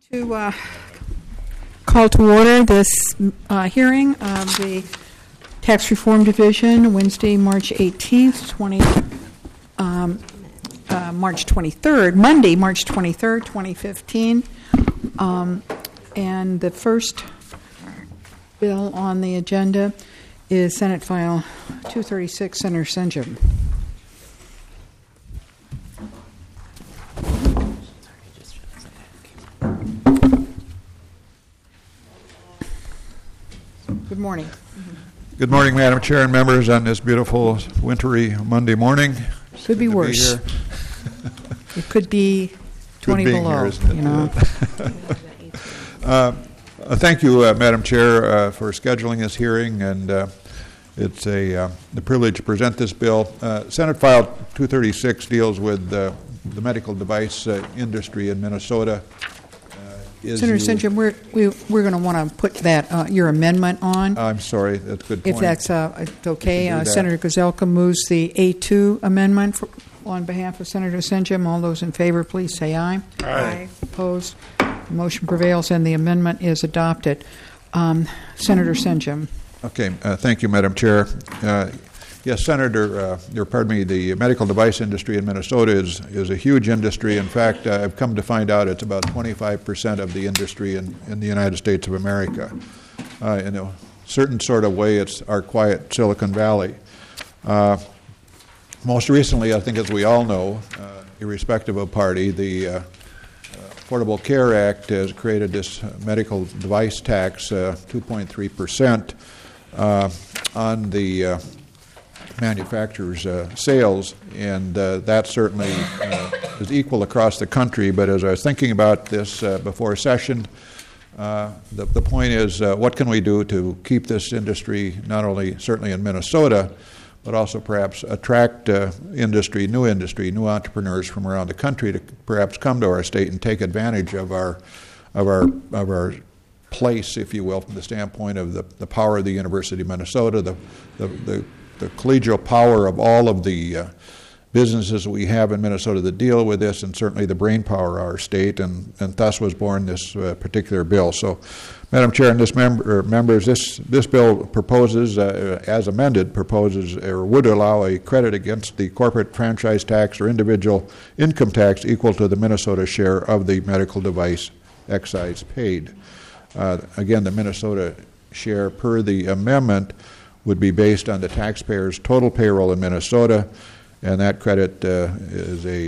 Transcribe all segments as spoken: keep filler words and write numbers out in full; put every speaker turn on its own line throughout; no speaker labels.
To uh, call to order this uh, hearing of the Tax Reform Division, Wednesday, March eighteenth, twenty, um, uh, March twenty-third, Monday, March twenty-third, twenty fifteen. Um, and the first bill on the agenda is Senate File two thirty-six, Senator Senjum. Good morning.
Good morning, Madam Chair and members, on this beautiful wintry Monday morning.
Could be worse.
Be
it could be twenty
Good
below.
Here,
you know.
uh, uh, thank you, uh, Madam Chair, uh, for scheduling this hearing, and uh, it's a uh, the privilege to present this bill. Uh, Senate File two thirty-six deals with uh, the medical device uh, industry in Minnesota.
Senator Senjum, we're we, we're going to want to put that uh, your amendment on.
I'm sorry, that's a good point.
If that's uh, it's okay, uh,
that.
Senator Gazelka moves the A two amendment for, on behalf of Senator Senjum. All those in favor, please say aye.
Aye. Aye.
Opposed? The motion prevails, and the amendment is adopted. Um, Senator Senjum.
Okay, uh, thank you, Madam Chair. Uh, Yes, Senator, uh, or pardon me, the medical device industry in Minnesota is, is a huge industry. In fact, uh, I've come to find out it's about twenty-five percent of the industry in, in the United States of America. Uh, in a certain sort of way, it's our quiet Silicon Valley. Uh, most recently, I think as we all know, uh, irrespective of party, the uh, Affordable Care Act has created this medical device tax, uh, two point three percent uh, on the uh, manufacturers' uh, sales, and uh, that certainly uh, is equal across the country. But as I was thinking about this uh, before session, uh, the, the point is, uh, what can we do to keep this industry not only certainly in Minnesota, but also perhaps attract uh, industry, new industry, new entrepreneurs from around the country to perhaps come to our state and take advantage of our of our of our place, if you will, from the standpoint of the, the power of the University of Minnesota, the the, the the collegial power of all of the uh, businesses we have in Minnesota that deal with this, and certainly the brain power of our state, and, and thus was born this uh, particular bill. So, Madam Chair and this member, members, this this bill proposes, uh, as amended, proposes or would allow a credit against the corporate franchise tax or individual income tax equal to the Minnesota share of the medical device excise paid. Uh, again, the Minnesota share per the amendment would be based on the taxpayer's total payroll in Minnesota, and that credit uh, is a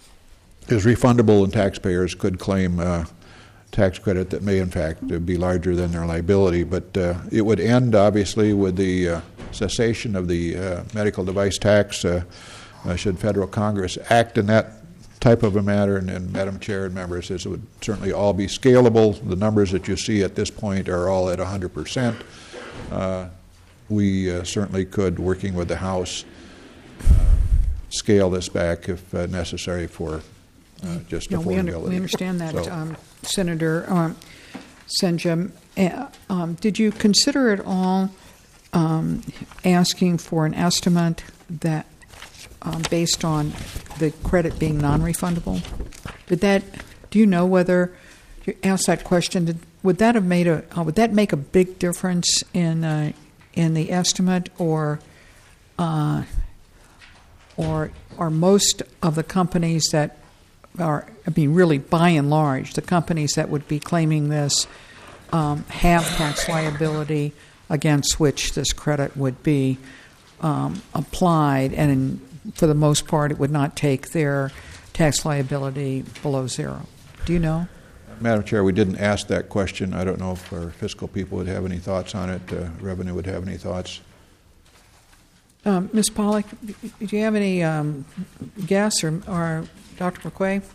is refundable, and taxpayers could claim uh, tax credit that may in fact be larger than their liability. But uh, it would end obviously with the uh, cessation of the uh, medical device tax uh, uh, should federal Congress act in that type of a matter. And, and Madam Chair and members, this would certainly all be scalable. The numbers that you see at this point are all at one hundred percent. Uh, We uh, certainly could, working with the House, uh, scale this back if uh, necessary for uh, just
no,
affordability.
we, under, we understand that,
so.
um, Senator um, Senjum. Uh, um, did you consider at all um, asking for an estimate that, um, based on the credit being non-refundable? Did that? Do you know whether you asked that question? Did, would that have made a? Uh, would that make a big difference in? Uh, in the estimate, or uh, or are most of the companies that are, I mean, really by and large, the companies that would be claiming this um, have tax liability against which this credit would be um, applied, and in, for the most part, it would not take their tax liability below zero. Do you know?
Madam Chair, we didn't ask that question. I don't know if our fiscal people would have any thoughts on it. Uh, Revenue would have any thoughts.
Um, Miz Pollack, do you have any um, guess, or, or Doctor McQuay?
Um,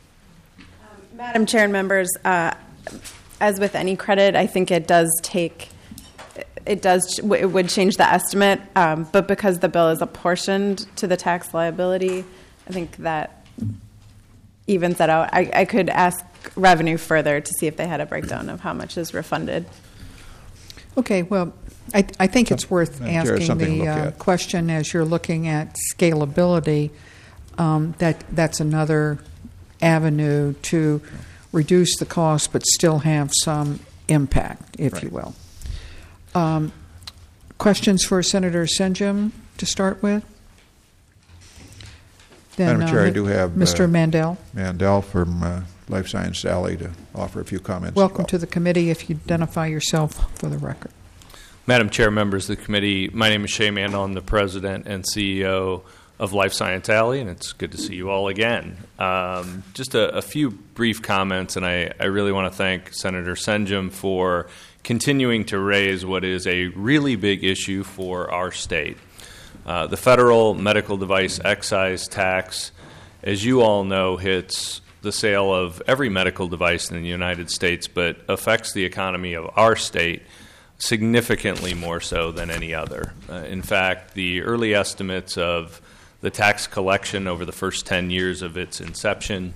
Madam Chair and members, uh, as with any credit, I think it does take, it does, it would change the estimate, um, but because the bill is apportioned to the tax liability, I think that evens that out. I, I could ask Revenue further to see if they had a breakdown of how much is refunded.
Okay, well, I, I think it's worth
Madam
asking the uh, question as you're looking at scalability. Um, that that's another avenue to reduce the cost but still have some impact, if
Right.
you will. Um, questions for Senator Senjum to start with? Then,
Madam Chair, I
uh,
do have,
Mister
uh,
Mandel.
Mandel from uh, Life Science Alley to offer a few comments.
Welcome to the committee. If you identify yourself for the record.
Madam Chair, members of the committee, my name is Shay Mandel. I'm the president and C E O of Life Science Alley, and it's good to see you all again. Um, just a, a few brief comments, and I, I really want to thank Senator Senjum for continuing to raise what is a really big issue for our state. Uh, the federal medical device excise tax, as you all know, hits the sale of every medical device in the United States, but affects the economy of our state significantly more so than any other. Uh, in fact, the early estimates of the tax collection over the first ten years of its inception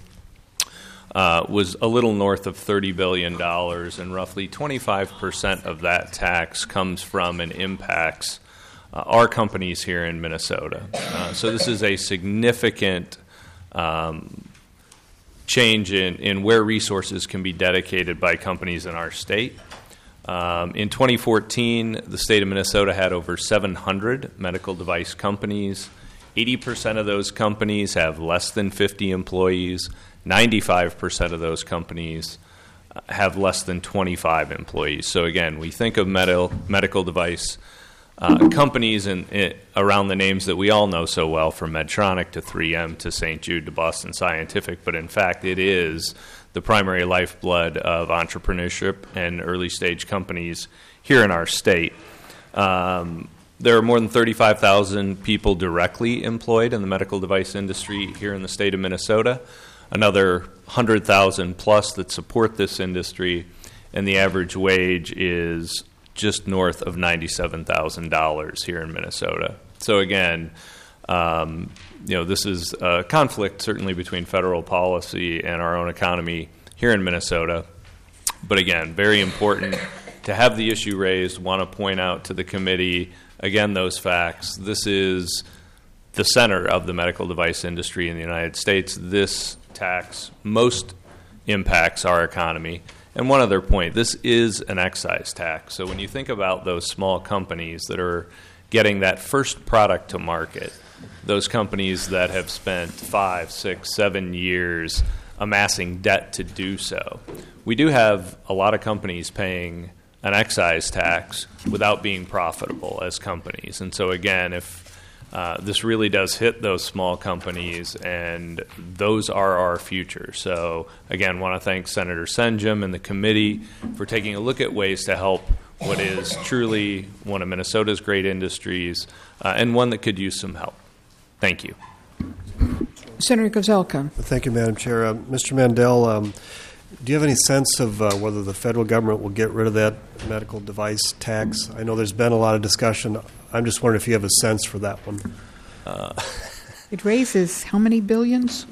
uh, was a little north of thirty billion dollars, and roughly twenty-five percent of that tax comes from and impacts uh, our companies here in Minnesota. Uh, so this is a significant um, change in, in where resources can be dedicated by companies in our state. Um, in twenty fourteen, the state of Minnesota had over seven hundred medical device companies. eighty percent of those companies have less than fifty employees. ninety-five percent of those companies have less than twenty-five employees. So again, we think of medical medical device uh, companies in, in, around the names that we all know so well, from Medtronic to three M to Saint Jude to Boston Scientific, but in fact it is the primary lifeblood of entrepreneurship and early stage companies here in our state. Um, there are more than thirty-five thousand people directly employed in the medical device industry here in the state of Minnesota, another one hundred thousand plus that support this industry, and the average wage is just north of ninety-seven thousand dollars here in Minnesota. So again, um, you know, this is a conflict certainly between federal policy and our own economy here in Minnesota. But again, very important to have the issue raised. Want to point out to the committee, again, those facts. This is the center of the medical device industry in the United States. This tax most impacts our economy. And one other point, this is an excise tax. So when you think about those small companies that are getting that first product to market, those companies that have spent five, six, seven years amassing debt to do so, we do have a lot of companies paying an excise tax without being profitable as companies. And so again, if Uh, this really does hit those small companies, and those are our future. So, again, want to thank Senator Senjum and the committee for taking a look at ways to help what is truly one of Minnesota's great industries, uh, and one that could use some help. Thank you.
Senator Gazelka.
Thank you, Madam Chair. Uh, Mister Mandel, um, do you have any sense of uh, whether the federal government will get rid of that medical device tax? I know there's been a lot of discussion. I'm just wondering if you have a sense for that one.
Uh,
it raises how many billions?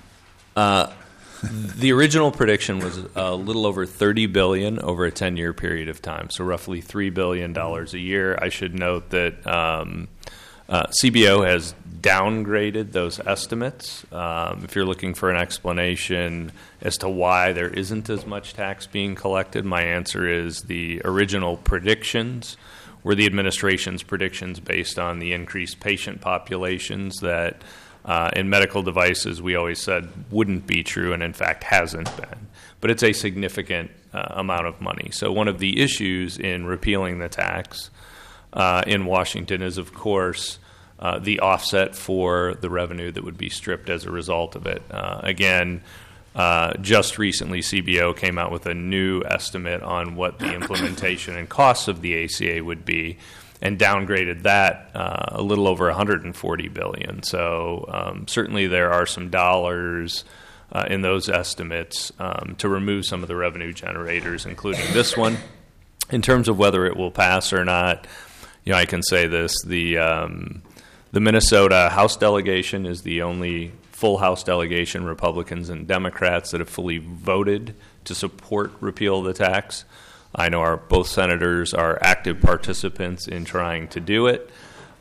Uh, the original prediction was a little over thirty billion dollars over a ten-year period of time, so roughly three billion dollars a year. I should note that um, uh, C B O has downgraded those estimates. Um, if you're looking for an explanation as to why there isn't as much tax being collected, my answer is the original predictions were the administration's predictions based on the increased patient populations that uh, in medical devices we always said wouldn't be true, and in fact hasn't been. But it's a significant uh, amount of money. So one of the issues in repealing the tax uh, in Washington is, of course, uh, the offset for the revenue that would be stripped as a result of it. Uh, again, Uh, just recently, C B O came out with a new estimate on what the implementation and costs of the A C A would be, and downgraded that uh, a little over one hundred forty billion dollars. So um, certainly there are some dollars uh, in those estimates um, to remove some of the revenue generators, including this one. In terms of whether it will pass or not, you know, I can say this: the um, the Minnesota House delegation is the only full House delegation, Republicans and Democrats, that have fully voted to support repeal of the tax. I know our both senators are active participants in trying to do it.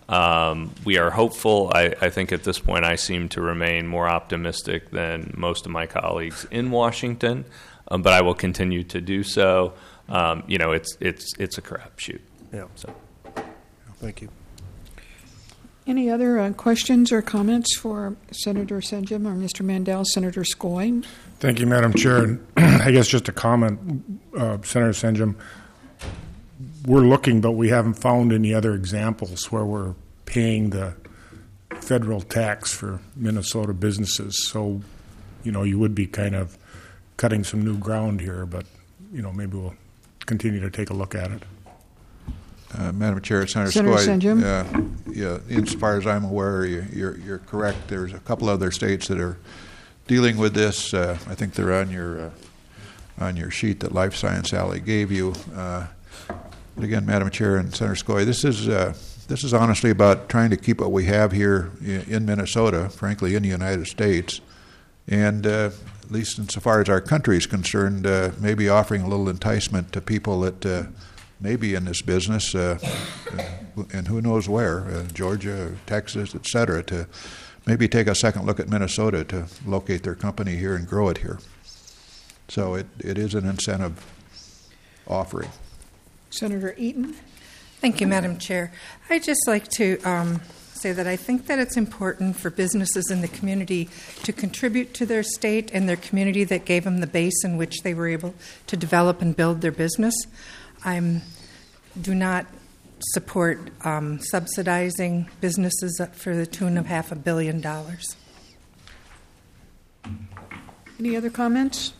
Um, we are hopeful. I, I think at this point I seem to remain more optimistic than most of my colleagues in Washington, um, but I will continue to do so. Um, you know, it's it's it's a crapshoot.
Yeah.
So.
Thank you.
Any other uh, questions or comments for Senator Senjum or Mister Mandel? Senator Skoye?
Thank you, Madam Chair. And I guess just a comment, uh, Senator Senjum, we're looking, but we haven't found any other examples where we're paying the federal tax for Minnesota businesses. So, you know, you would be kind of cutting some new ground here, but, you know, maybe we'll continue to take a look at it.
Uh, Madam Chair, Senator,
Senator
Skoye,
Senjum?
uh, yeah, insofar as I'm aware, you, you're, you're correct. There's a couple other states that are dealing with this. Uh, I think they're on your uh, on your sheet that Life Science Alley gave you. Uh, but again, Madam Chair and Senator Skoye, this is uh, this is honestly about trying to keep what we have here in Minnesota, frankly, in the United States, and uh, at least insofar as our country is concerned, uh, maybe offering a little enticement to people that uh, may be in this business, uh, and who knows where, uh, Georgia, Texas, et cetera, to maybe take a second look at Minnesota to locate their company here and grow it here. So it, it is an incentive offering.
Senator Eaton?
Thank you, Madam Chair. I'd just like to um, say that I think that it's important for businesses in the community to contribute to their state and their community that gave them the base in which they were able to develop and build their business. I do not support um, subsidizing businesses for the tune of half a billion dollars.
Any other comments?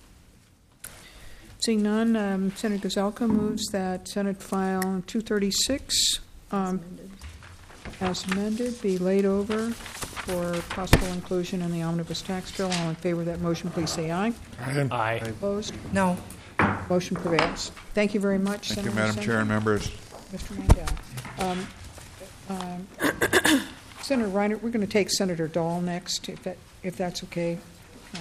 Seeing none, um, Senator Gazelka moves that Senate File two thirty-six, um, as amended, be laid over for possible inclusion in the omnibus tax bill. All in favor of that motion, please say aye.
Aye.
Aye.
Opposed?
No.
Motion prevails. Thank you very much,
Thank
Senator
you, Madam
Senjum.
Chair and members.
Mister Mandel. Um, um, Senator Reinert, we're going to take Senator Dahl next, if that if that's okay. Uh,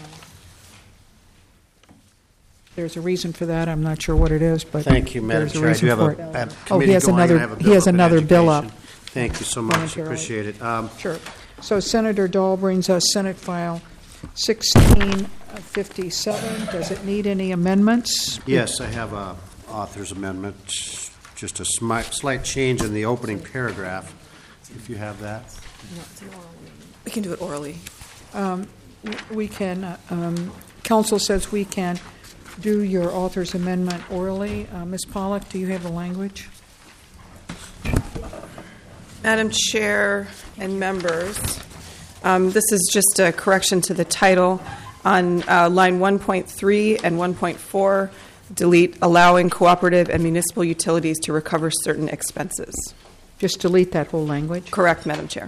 there's a reason for that. I'm not sure what it is, but
Thank you, Madam
there's a
Chair. I
reason
do have
for
a,
it.
a
Oh, he
committee
has
going.
another.
I have a
He
bill
has
up in
another bill up.
education. Thank you so much.
Momentarily.
Appreciate it. Um,
Sure. So Senator Dahl brings us Senate File sixteen fifty-seven. Does it need any amendments?
yes, I have a author's amendment, just a smi- slight change in the opening paragraph, if you have that.
We can do it orally.
Um, we can, uh, um, council says we can do your author's amendment orally. Uh, Miz Pollack, do you have the language?
Madam Chair and members, um, this is just a correction to the title. On uh, line one point three and one point four, delete allowing cooperative and municipal utilities to recover certain expenses.
Just delete that whole language.
Correct, Madam Chair.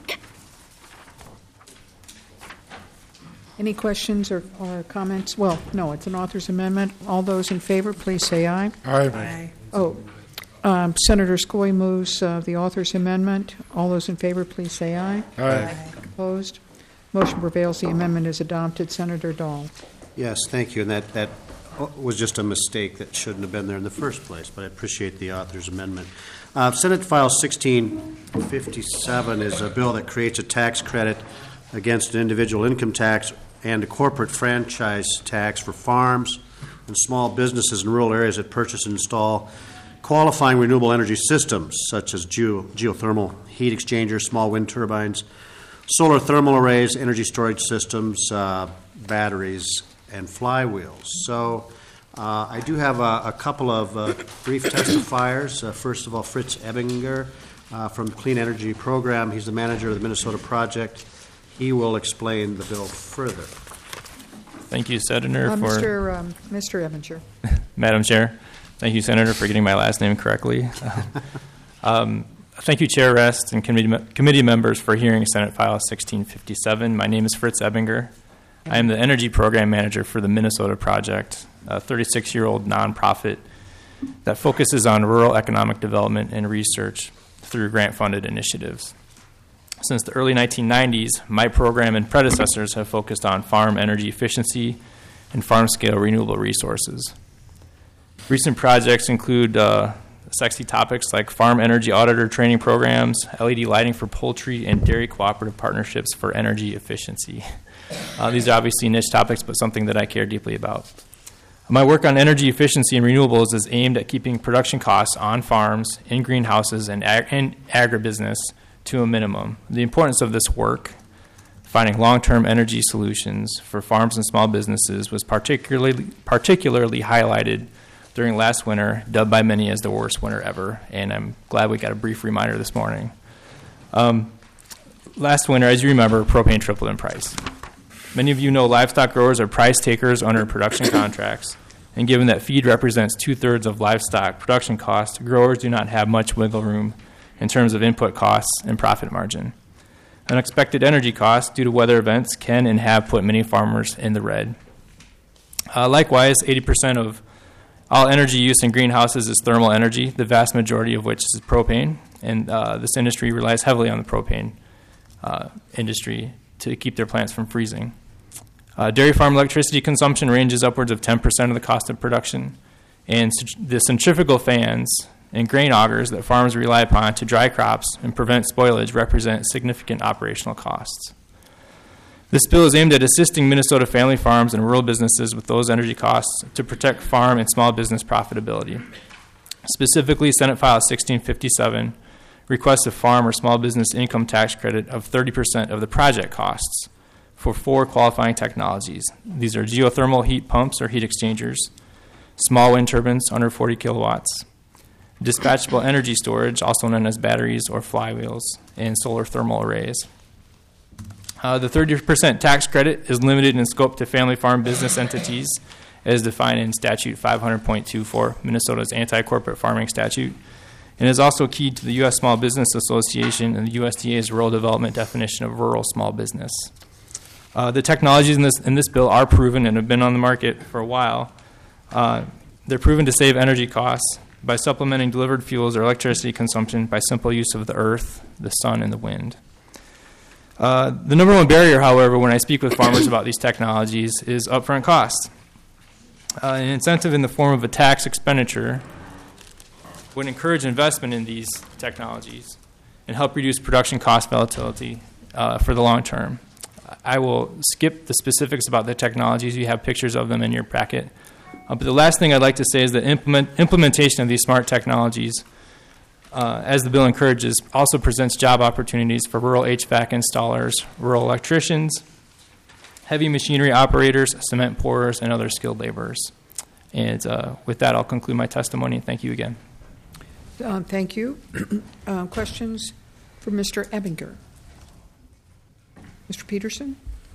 Any questions or, or comments? Well, no, it's an author's amendment. All those in favor, please say aye.
Aye.
Aye.
Oh, um, Senator Skoye moves uh, the author's amendment. All those in favor, please say aye.
Aye.
Opposed? Motion prevails. The amendment is adopted. Senator Dahl.
Yes, thank you. And that, that was just a mistake that shouldn't have been there in the first place, but I appreciate the author's amendment. Uh, Senate File sixteen fifty-seven is a bill that creates a tax credit against an individual income tax and a corporate franchise tax for farms and small businesses in rural areas that purchase and install qualifying renewable energy systems such as geo- geothermal heat exchangers, small wind turbines, solar thermal arrays, energy storage systems, uh, batteries, and flywheels. So uh, I do have a, a couple of uh, brief testifiers. Uh, first of all, Fritz Ebinger uh, from the Clean Energy Program. He's the manager of the Minnesota Project. He will explain the bill further.
Thank you, Senator,
Uh,
for
Mister Um, Mister Evinger.
Madam Chair. Thank you, Senator, for getting my last name correctly. um, thank you, Chair Rest and committee, me- committee members for hearing Senate File sixteen fifty-seven. My name is Fritz Ebinger. I am the Energy Program Manager for the Minnesota Project, a thirty-six-year-old nonprofit that focuses on rural economic development and research through grant-funded initiatives. Since the early nineteen nineties, my program and predecessors have focused on farm energy efficiency and farm-scale renewable resources. Recent projects include uh, sexy topics like farm energy auditor training programs, L E D lighting for poultry, and dairy cooperative partnerships for energy efficiency. Uh, these are obviously niche topics, but something that I care deeply about. My work on energy efficiency and renewables is aimed at keeping production costs on farms, in greenhouses, and, ag- and agribusiness to a minimum. The importance of this work, finding long-term energy solutions for farms and small businesses, was particularly particularly highlighted during last winter, dubbed by many as the worst winter ever, and I'm glad we got a brief reminder this morning. Um, last winter, as you remember, propane tripled in price. Many of you know livestock growers are price takers under production contracts, and given that feed represents two-thirds of livestock production costs, growers do not have much wiggle room in terms of input costs and profit margin. Unexpected energy costs due to weather events can and have put many farmers in the red. Uh, likewise, eighty percent of all energy use in greenhouses is thermal energy, the vast majority of which is propane, and uh, this industry relies heavily on the propane uh, industry to keep their plants from freezing. Uh, dairy farm electricity consumption ranges upwards of ten percent of the cost of production, and the centrifugal fans and grain augers that farms rely upon to dry crops and prevent spoilage represent significant operational costs. This bill is aimed at assisting Minnesota family farms and rural businesses with those energy costs to protect farm and small business profitability. Specifically, Senate File sixteen fifty-seven requests a farm or small business income tax credit of thirty percent of the project costs for four qualifying technologies. These are geothermal heat pumps or heat exchangers, small wind turbines under forty kilowatts, dispatchable energy storage, also known as batteries or flywheels, and solar thermal arrays. Uh, the thirty percent tax credit is limited in scope to family farm business entities as defined in Statute five hundred point two four, Minnesota's anti-corporate farming statute, and is also keyed to the U S Small Business Association and the U S D A's rural development definition of rural small business. Uh, the technologies in this, in this bill are proven and have been on the market for a while. Uh, they're proven to save energy costs by supplementing delivered fuels or electricity consumption by simple use of the earth, the sun, and the wind. Uh, the number one barrier, however, when I speak with farmers about these technologies is upfront cost. Uh, an incentive in the form of a tax expenditure would encourage investment in these technologies and help reduce production cost volatility uh, for the long term. I will skip the specifics about the technologies. You have pictures of them in your packet. Uh, but the last thing I'd like to say is that implement, implementation of these smart technologies, uh, as the bill encourages, also presents job opportunities for rural H V A C installers, rural electricians, heavy machinery operators, cement pourers, and other skilled laborers. And uh, with that, I'll conclude my testimony. Thank you again.
Uh, thank you. uh, questions for Mister Ebinger? Mister Peterson?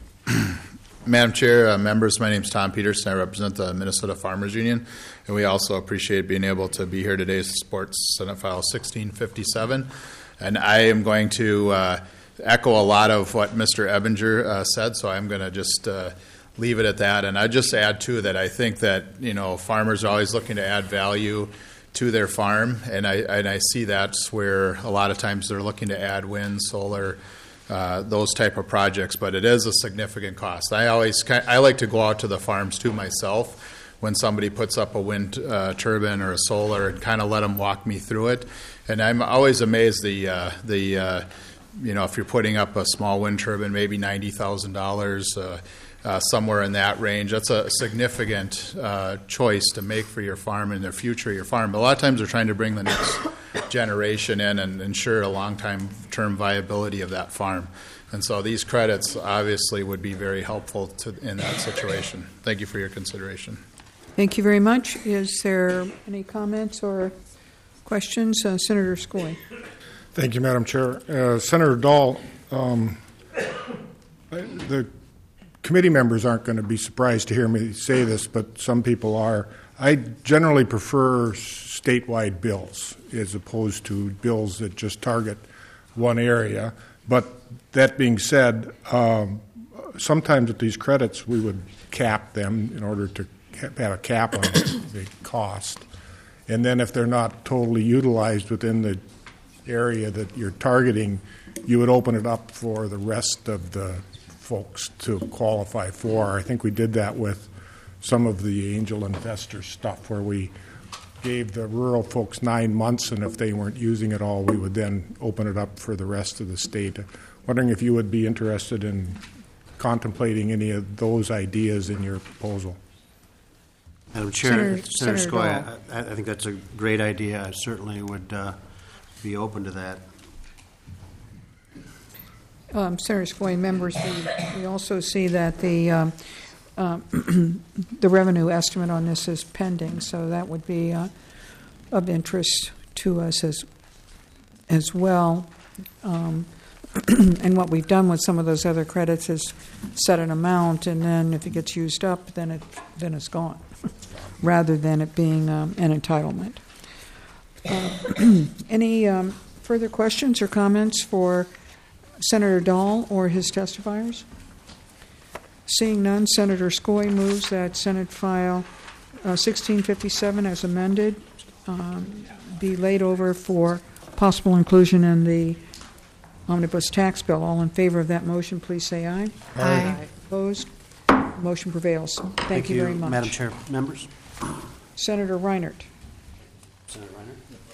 Madam Chair, uh, members, my name is Tom Peterson. I represent the Minnesota Farmers Union, and we also appreciate being able to be here today to support Senate File sixteen fifty-seven. And I am going to uh, echo a lot of what Mister Ebinger uh, said, so I'm going to just uh, leave it at that. And I just add, too, that I think that, you know, farmers are always looking to add value to their farm, and I, and I see that's where a lot of times they're looking to add wind, solar, Uh, those type of projects, but it is a significant cost. I always I like to go out to the farms too myself when somebody puts up a wind uh, turbine or a solar and kind of let them walk me through it. And I'm always amazed the uh, the uh, you know, if you're putting up a small wind turbine, maybe ninety thousand dollars. Uh, Uh, somewhere in that range. That's a significant uh, choice to make for your farm and the future of your farm. But a lot of times they're trying to bring the next generation in and ensure a long-time term viability of that farm. And so these credits obviously would be very helpful to, in that situation. Thank you for your consideration.
Thank you very much. Is there any comments or questions? Uh, Senator Scully.
Thank you, Madam Chair. Uh, Senator Dahl, um, the committee members aren't going to be surprised to hear me say this, but some people are. I generally prefer statewide bills as opposed to bills that just target one area. But that being said, um, sometimes with these credits we would cap them in order to have a cap on the cost. And then if they're not totally utilized within the area that you're targeting, you would open it up for the rest of the folks to qualify for. I think we did that with some of the angel investor stuff where we gave the rural folks nine months, and if they weren't using it all, we would then open it up for the rest of the state. Wondering if you would be interested in contemplating any of those ideas in your proposal.
Madam Chair,
Senator-
Senator
Senator
Skoye, I, I think that's a great idea. I certainly would uh, be open to that.
Um, Senator Skoye, members, we, we also see that the um, uh, the revenue estimate on this is pending, so that would be uh, of interest to us as as well. Um, and what we've done with some of those other credits is set an amount, and then if it gets used up, then it then it's gone, rather than it being um, an entitlement. Uh, any um, further questions or comments for Senator Dahl or his testifiers? Seeing none, Senator Skoye moves that Senate File uh, sixteen fifty-seven as amended um, be laid over for possible inclusion in the omnibus tax bill. All in favor of that motion, please say aye.
Aye.
Opposed? Motion prevails. Thank,
Thank
you
you,
very much.
Madam Chair. Members?
Senator Reinert.
Senator Reiner?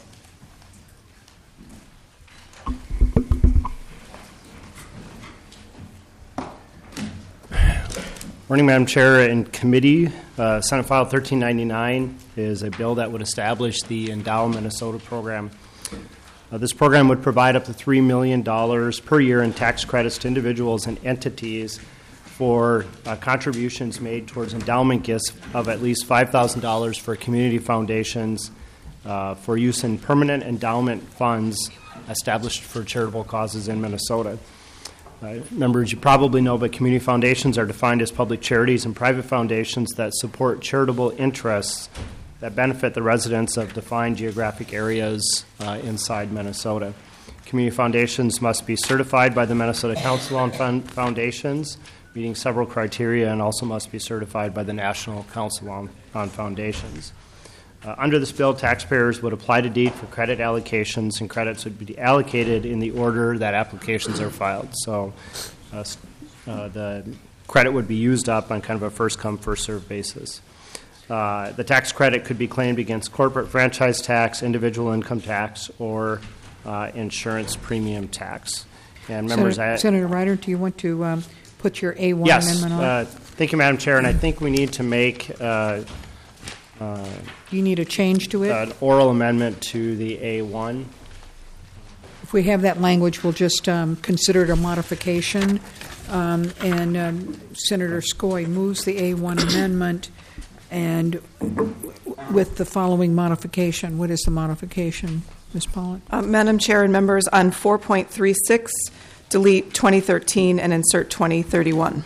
Morning, Madam Chair and Committee. Uh, Senate File thirteen ninety-nine is a bill that would establish the Endow Minnesota program. Uh, this program would provide up to three million dollars per year in tax credits to individuals and entities for uh, contributions made towards endowment gifts of at least five thousand dollars for community foundations uh, for use in permanent endowment funds established for charitable causes in Minnesota. Uh, members, you probably know, but community foundations are defined as public charities and private foundations that support charitable interests that benefit the residents of defined geographic areas uh, inside Minnesota. Community foundations must be certified by the Minnesota Council on Fund Foundations, meeting several criteria, and also must be certified by the National Council on, on Foundations. Uh, under this bill, taxpayers would apply to deed for credit allocations, and credits would be allocated in the order that applications are filed. So uh, uh, the credit would be used up on kind of a first-come, first-served basis. Uh, the tax credit could be claimed against corporate franchise tax, individual income tax, or uh, insurance premium tax. And members,
Senator,
I,
Senator Ryder, do you want to um, put your A one
yes,
amendment on?
uh, thank you, Madam Chair, and I think we need to make uh, uh,
do you need a change to it?
an oral amendment to the A one.
If we have that language, we'll just um, consider it a modification. Um, and um, Senator Skoye moves the A one amendment, and with the following modification. What is the modification, Miz Pollitt?
Uh, Madam Chair and members, on four point three six, delete twenty thirteen and insert twenty thirty-one.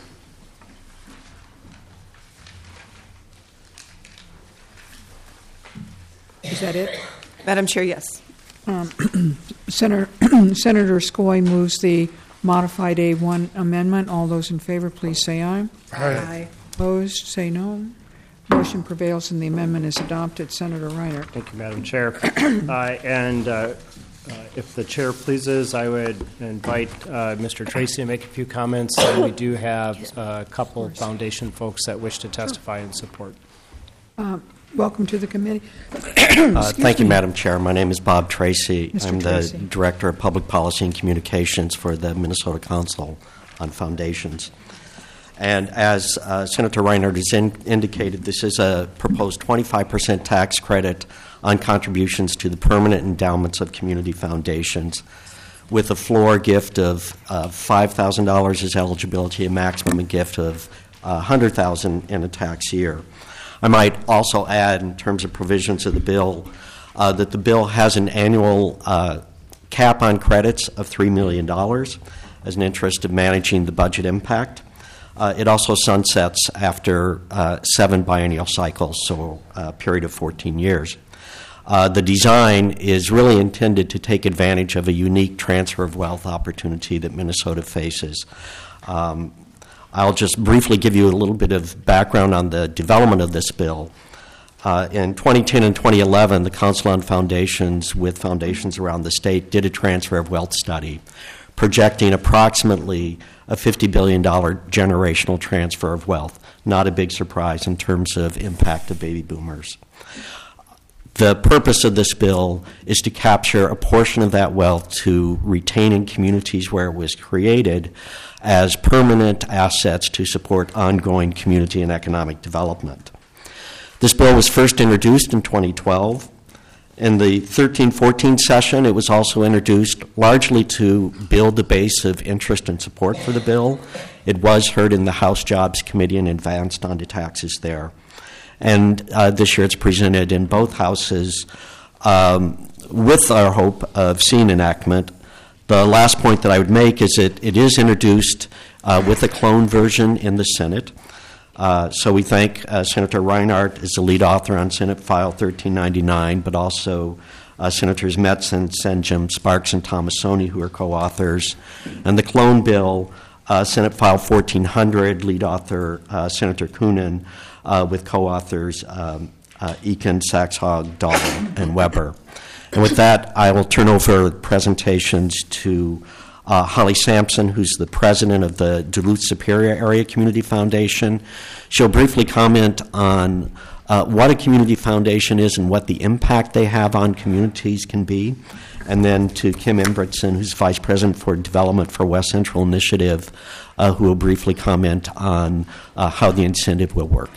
Is that it?
Madam Chair, yes.
Um, Senator, Senator Skoye moves the modified A one amendment. All those in favor, please say aye.
Aye.
Opposed, say no. Motion prevails and the amendment is adopted. Senator Reiner.
Thank you, Madam Chair. uh, and uh, uh, if the Chair pleases, I would invite uh, Mister Tracy to make a few comments. And we do have uh, a couple foundation folks that wish to testify in support.
Uh, welcome to the committee.
Uh, thank you, Madam Chair. My name is Bob Tracy.
Mister
I'm
Tracy.
the Director of Public Policy and Communications for the Minnesota Council on Foundations. And as uh, Senator Reinhardt has in, indicated, this is a proposed twenty-five percent tax credit on contributions to the permanent endowments of community foundations, with a floor gift of uh, five thousand dollars as eligibility, a maximum gift of uh, one hundred thousand dollars in a tax year. I might also add, in terms of provisions of the bill, uh, that the bill has an annual uh, cap on credits of three million dollars as an interest of managing the budget impact. Uh, it also sunsets after uh, seven biennial cycles, so a period of fourteen years. Uh, the design is really intended to take advantage of a unique transfer of wealth opportunity that Minnesota faces. Um, I'll just briefly give you a little bit of background on the development of this bill. Uh, in twenty ten and twenty eleven, the Council on Foundations, with foundations around the state, did a transfer of wealth study, projecting approximately a fifty billion dollars generational transfer of wealth. Not a big surprise in terms of impact of baby boomers. The purpose of this bill is to capture a portion of that wealth to retain in communities where it was created as permanent assets to support ongoing community and economic development. This bill was first introduced in twenty twelve. In the thirteen fourteen session, it was also introduced largely to build the base of interest and support for the bill. It was heard in the House Jobs Committee and advanced onto taxes there. And uh, this year it's presented in both houses um, with our hope of seeing enactment. The last point that I would make is that it is introduced uh, with a clone version in the Senate. Uh, so we thank uh, Senator Reinhardt as the lead author on Senate File thirteen ninety-nine, but also uh, Senators Metzen, Senjum, Sparks, and Tomassoni, who are co-authors. And the clone bill, uh, Senate File fourteen hundred, lead author uh, Senator Coonan, Uh, with co-authors um, uh, Eakin, Saxhog, Dahl, and Weber. And with that, I will turn over presentations to uh, Holly Sampson, who's the president of the Duluth Superior Area Community Foundation. She'll briefly comment on uh, what a community foundation is and what the impact they have on communities can be. And then to Kim Embritson, who's vice president for development for West Central Initiative, uh, who will briefly comment on uh, how the incentive will work.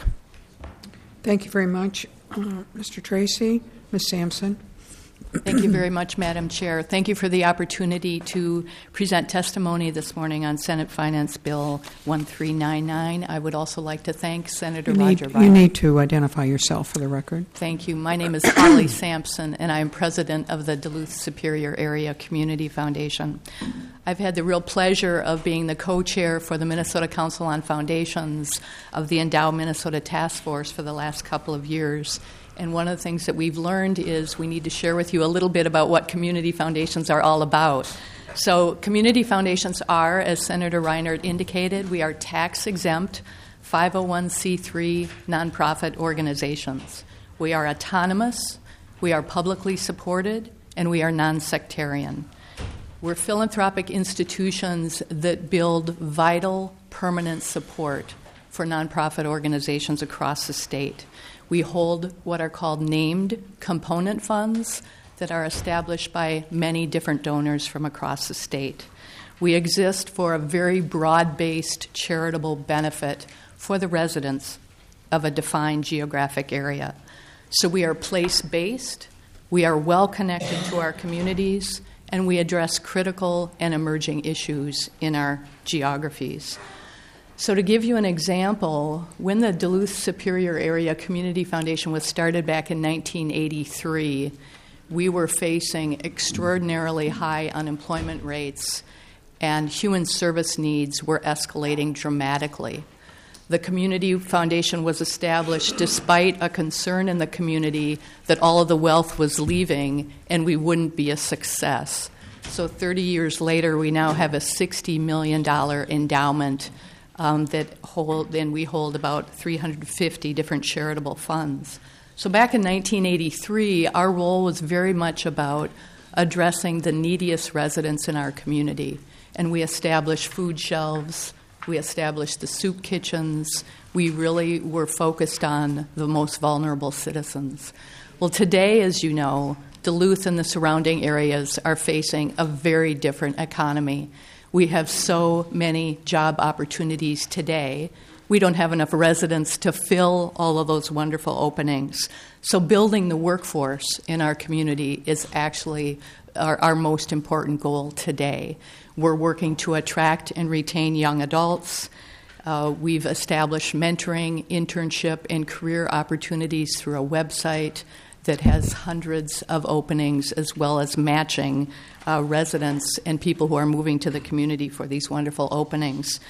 Thank you very much, uh, Mister Tracy. Miz Sampson.
Thank you very much, Madam Chair. Thank you for the opportunity to present testimony this morning on Senate Finance Bill thirteen ninety-nine. I would also like to thank Senator
You need,
Roger Biden.
you need to identify yourself for the record.
Thank you. My name is Holly Sampson, and I am president of the Duluth Superior Area Community Foundation. I've had the real pleasure of being the co-chair for the Minnesota Council on Foundations of the Endow Minnesota Task Force for the last couple of years. And one of the things that we've learned is we need to share with you a little bit about what community foundations are all about. So community foundations are, as Senator Reinhardt indicated, we are tax-exempt five oh one c three nonprofit organizations. We are autonomous, we are publicly supported, and we are non-sectarian. We're philanthropic institutions that build vital, permanent support for nonprofit organizations across the state. We hold what are called named component funds that are established by many different donors from across the state. We exist for a very broad-based charitable benefit for the residents of a defined geographic area. So we are place-based, we are well-connected to our communities, and we address critical and emerging issues in our geographies. So to give you an example, when the Duluth Superior Area Community Foundation was started back in nineteen eighty-three, we were facing extraordinarily high unemployment rates, and human service needs were escalating dramatically. The Community Foundation was established despite a concern in the community that all of the wealth was leaving and we wouldn't be a success. So thirty years later, we now have a sixty million dollars endowment Um, that hold, and we hold about three hundred fifty different charitable funds. So back in nineteen eighty-three, our role was very much about addressing the neediest residents in our community. And we established food shelves, we established the soup kitchens, we really were focused on the most vulnerable citizens. Well, today, as you know, Duluth and the surrounding areas are facing a very different economy. We have so many job opportunities today. We don't have enough residents to fill all of those wonderful openings. So building the workforce in our community is actually our, our most important goal today. We're working to attract and retain young adults. Uh, we've established mentoring, internship, and career opportunities through a website that has hundreds of openings, as well as matching uh, residents and people who are moving to the community for these wonderful openings.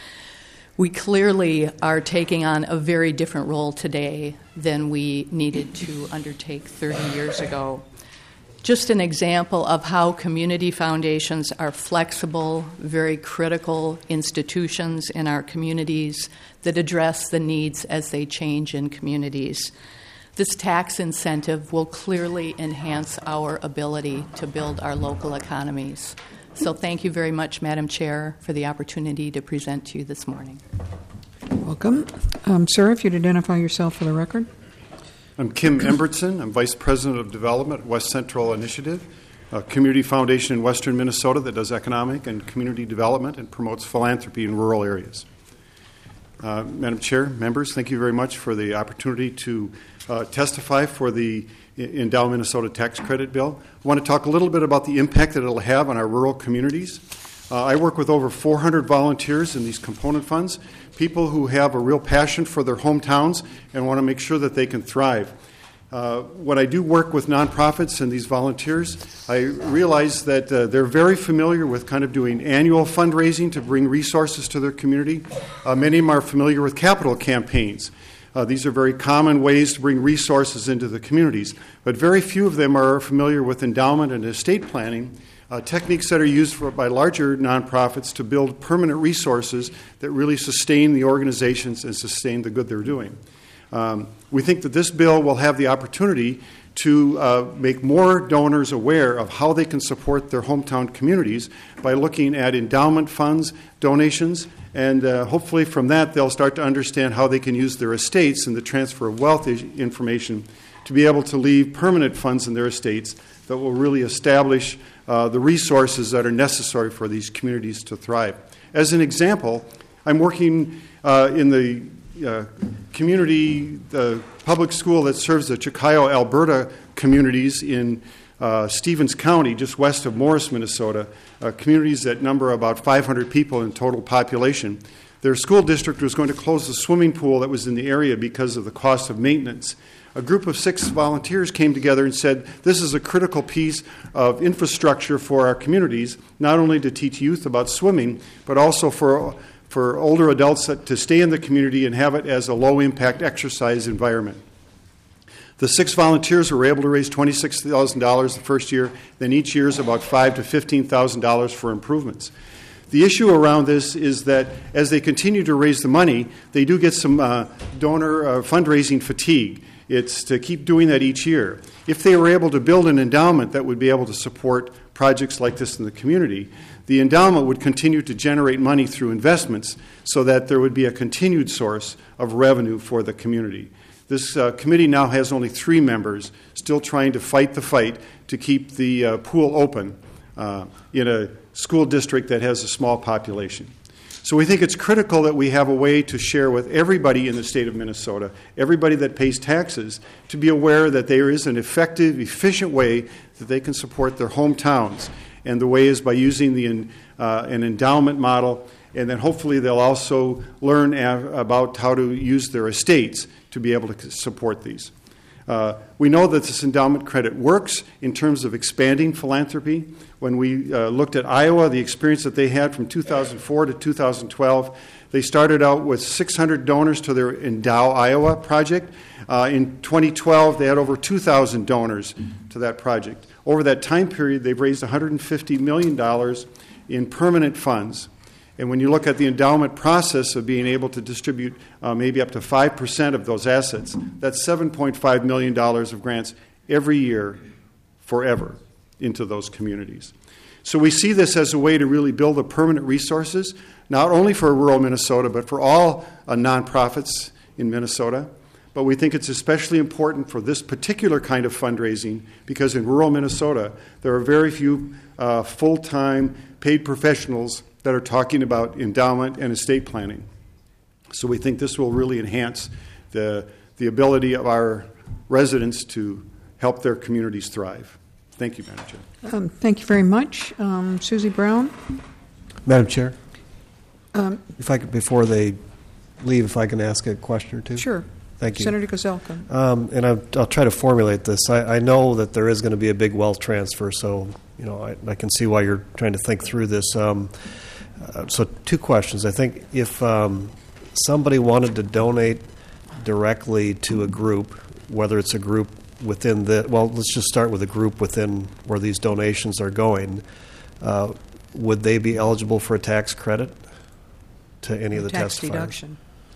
We clearly are taking on a very different role today than we needed to undertake thirty years ago. Just an example of how community foundations are flexible, very critical institutions in our communities that address the needs as they change in communities. This tax incentive will clearly enhance our ability to build our local economies. So thank you very much, Madam Chair, for the opportunity to present to you this morning.
Welcome. Um, sir, if you'd identify yourself for the record.
I'm Kim Embertson. I'm Vice President of Development at West Central Initiative, a community foundation in western Minnesota that does economic and community development and promotes philanthropy in rural areas. Uh, Madam Chair, members, thank you very much for the opportunity to uh, testify for the Endow Minnesota Tax Credit Bill. I want to talk a little bit about the impact that it will have on our rural communities. Uh, I work with over four hundred volunteers in these component funds, people who have a real passion for their hometowns and want to make sure that they can thrive. Uh, when I do work with nonprofits and these volunteers, I realize that uh, they're very familiar with kind of doing annual fundraising to bring resources to their community. Uh, many of them are familiar with capital campaigns. Uh, these are very common ways to bring resources into the communities, but very few of them are familiar with endowment and estate planning, uh, techniques that are used for, by larger nonprofits to build permanent resources that really sustain the organizations and sustain the good they're doing. Um, we think that this bill will have the opportunity to uh, make more donors aware of how they can support their hometown communities by looking at endowment funds, donations, and uh, hopefully from that they'll start to understand how they can use their estates and the transfer of wealth information to be able to leave permanent funds in their estates that will really establish uh, the resources that are necessary for these communities to thrive. As an example, I'm working uh, in the Uh, community, the public school that serves the Chickayo, Alberta communities in uh, Stevens County, just west of Morris, Minnesota, uh, communities that number about five hundred people in total population. Their school district was going to close the swimming pool that was in the area because of the cost of maintenance. A group of six volunteers came together and said, this is a critical piece of infrastructure for our communities, not only to teach youth about swimming, but also for for older adults to stay in the community and have it as a low-impact exercise environment. The six volunteers were able to raise twenty-six thousand dollars the first year, then each year is about five thousand to fifteen thousand dollars for improvements. The issue around this is that as they continue to raise the money, they do get some uh, donor uh, fundraising fatigue. It's to keep doing that each year. If they were able to build an endowment that would be able to support projects like this in the community, the endowment would continue to generate money through investments so that there would be a continued source of revenue for the community. This uh, committee now has only three members, still trying to fight the fight to keep the uh, pool open uh, in a school district that has a small population. So we think it's critical that we have a way to share with everybody in the state of Minnesota, everybody that pays taxes, to be aware that there is an effective, efficient way that they can support their hometowns. And the way is by using the uh, an endowment model, and then hopefully they'll also learn a- about how to use their estates to be able to support these. Uh, we know that this endowment credit works in terms of expanding philanthropy. When we uh, looked at Iowa, the experience that they had from two thousand four to two thousand twelve, they started out with six hundred donors to their Endow Iowa project. Uh, in twenty twelve, they had over two thousand donors to that project. Over that time period, they've raised one hundred fifty million dollars in permanent funds. And when you look at the endowment process of being able to distribute uh, maybe up to five percent of those assets, that's seven point five million dollars of grants every year forever into those communities. So we see this as a way to really build the permanent resources, not only for rural Minnesota, but for all uh, nonprofits in Minnesota. But we think it's especially important for this particular kind of fundraising because in rural Minnesota, there are very few uh, full-time paid professionals that are talking about endowment and estate planning. So we think this will really enhance the, the ability of our residents to help their communities thrive. Thank you, Madam Chair.
Um, thank you very much. Um, Susie Brown?
Madam Chair,
Um,
if I could, before they leave, if I can ask a question or two?
Sure.
Thank you.
Senator Gazelka.
Um, and I'll, I'll try to formulate this. I, I know that there is going to be a big wealth transfer, so you know I, I can see why you're trying to think through this. Um, uh, so two questions. I think if um, somebody wanted to donate directly to a group, whether it's a group within the, well, let's just start with a group within where these donations are going, uh, would they be eligible for a tax credit to any of the
Tax
testifiers?
deduction.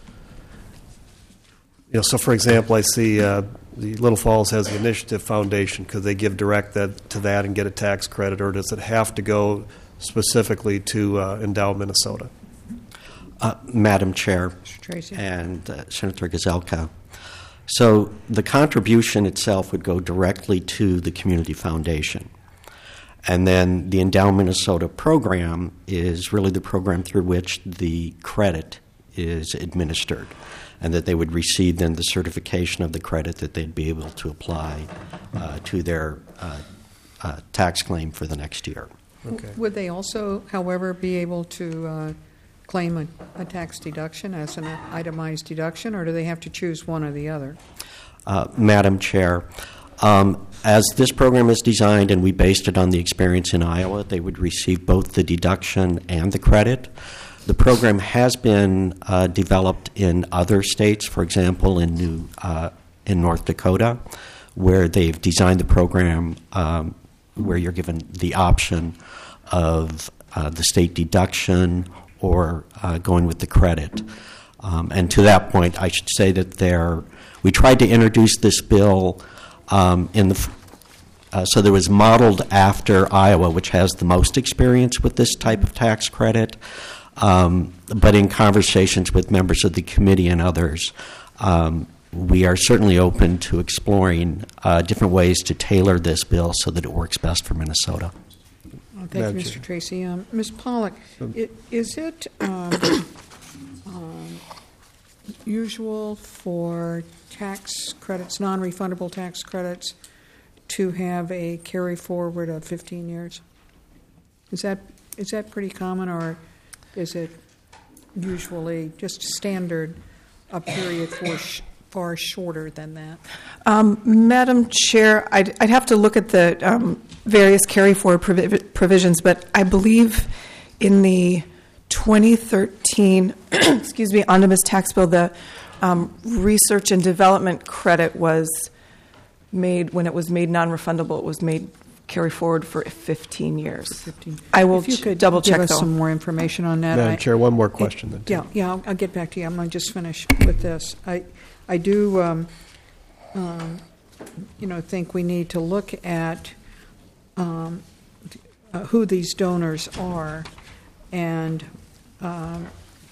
You know, so for example, I see uh, the Little Falls has the Initiative Foundation. Could they give direct that, to that and get a tax credit, or does it have to go specifically to uh, Endow Minnesota?
Uh, Madam Chair
Tracy.
and uh, Senator Gazelka, So the contribution itself would go directly to the community foundation. And then the Endow Minnesota program is really the program through which the credit is administered, and that they would receive then the certification of the credit that they'd be able to apply uh, to their uh, uh, tax claim for the next year.
Okay.
Would they also, however, be able to uh, claim a, a tax deduction as an itemized deduction, or do they have to choose one or the other?
Uh, Madam Chair, um, as this program is designed, and we based it on the experience in Iowa, they would receive both the deduction and the credit. The program has been uh, developed in other states, for example, in New uh, in North Dakota, where they've designed the program um, where you're given the option of uh, the state deduction or uh, going with the credit. Um, and to that point, I should say that there, we tried to introduce this bill um, in the uh, so there was modeled after Iowa, which has the most experience with this type of tax credit. Um, but in conversations with members of the committee and others, um, we are certainly open to exploring uh, different ways to tailor this bill so that it works best for Minnesota.
Oh, thank you, Mister Tracy. Um, Miz Pollack, it, is it um, um, usual for tax credits, non-refundable tax credits, to have a carry forward of fifteen years? Is that is that pretty common, or is it usually just standard a period for sh- far shorter than that?
Um, Madam Chair, I'd, I'd have to look at the um, various carry-forward provi- provisions, but I believe in the twenty thirteen, excuse me, omnibus tax bill, the um, research and development credit was made, when it was made non-refundable, it was made carry forward for fifteen years.
For fifteen.
I will
if you could
double check
give us
though.
some more information on that.
Madam
I,
Chair, one more question.
It,
then.
yeah, yeah, I'll, I'll get back to you. I'm going to just finish with this. I, I do, um, um, you know, think we need to look at um, uh, who these donors are, and um,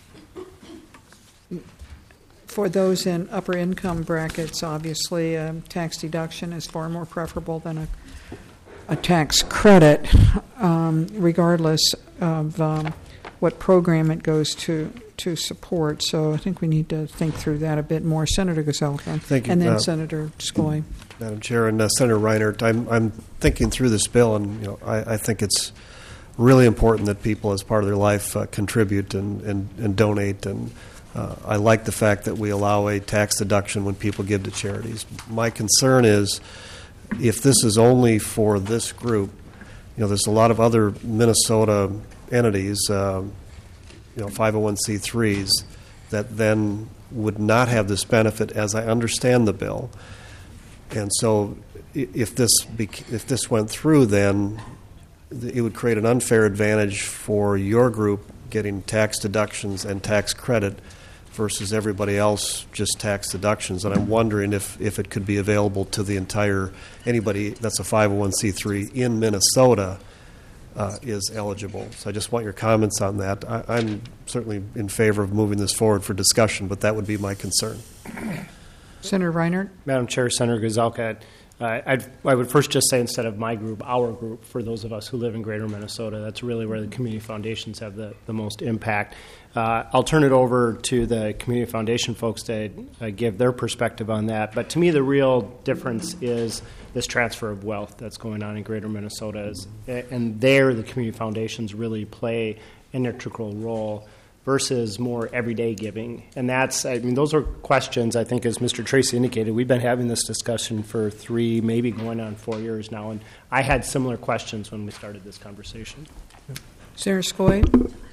for those in upper income brackets, obviously, a tax deduction is far more preferable than a a tax credit, um, regardless of um, what program it goes to to support. So I think we need to think through that a bit more. Senator Gazelka.
Thank you.
And then
Uh,
Senator Skoye.
Madam Chair, and uh, Senator Reinert, I'm, I'm thinking through this bill, and you know, I, I think it's really important that people, as part of their life, uh, contribute and, and, and donate. And uh, I like the fact that we allow a tax deduction when people give to charities. My concern is, if this is only for this group, you know, there's a lot of other Minnesota entities, uh, you know, five oh one c threes, that then would not have this benefit, as I understand the bill. And so, i- if this bec- if this went through, then th- it would create an unfair advantage for your group getting tax deductions and tax credit versus everybody else just tax deductions. And I'm wondering if, if it could be available to the entire, anybody that's a five oh one c three in Minnesota uh, is eligible. So I just want your comments on that. I, I'm certainly in favor of moving this forward for discussion, but that would be my concern.
Senator Reinert.
Madam Chair, Senator Gazelka, uh, I'd, I would first just say, instead of my group, our group, for those of us who live in greater Minnesota. That's really where the community foundations have the, the most impact. Uh, I'll turn it over to the community foundation folks to uh, give their perspective on that. But to me, the real difference is this transfer of wealth that's going on in greater Minnesota. Is, and there, the community foundations really play an integral role versus more everyday giving. And that's, I mean, those are questions, I think, as Mister Tracy indicated, we've been having this discussion for three, maybe going on four years now, and I had similar questions when we started this conversation.
Senator Skoye.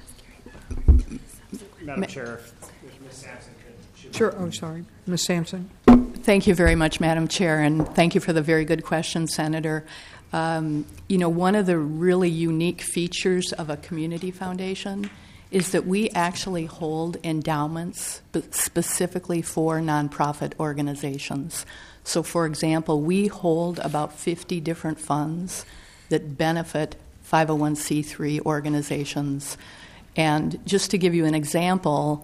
Madam Chair, if Miz Sampson could.
Sure. Oh, sorry. Miz Sampson.
Thank you very much, Madam Chair, and thank you for the very good question, Senator. Um, you know, one of the really unique features of a community foundation is that we actually hold endowments specifically for nonprofit organizations. So, for example, we hold about fifty different funds that benefit five oh one c three organizations. And just to give you an example,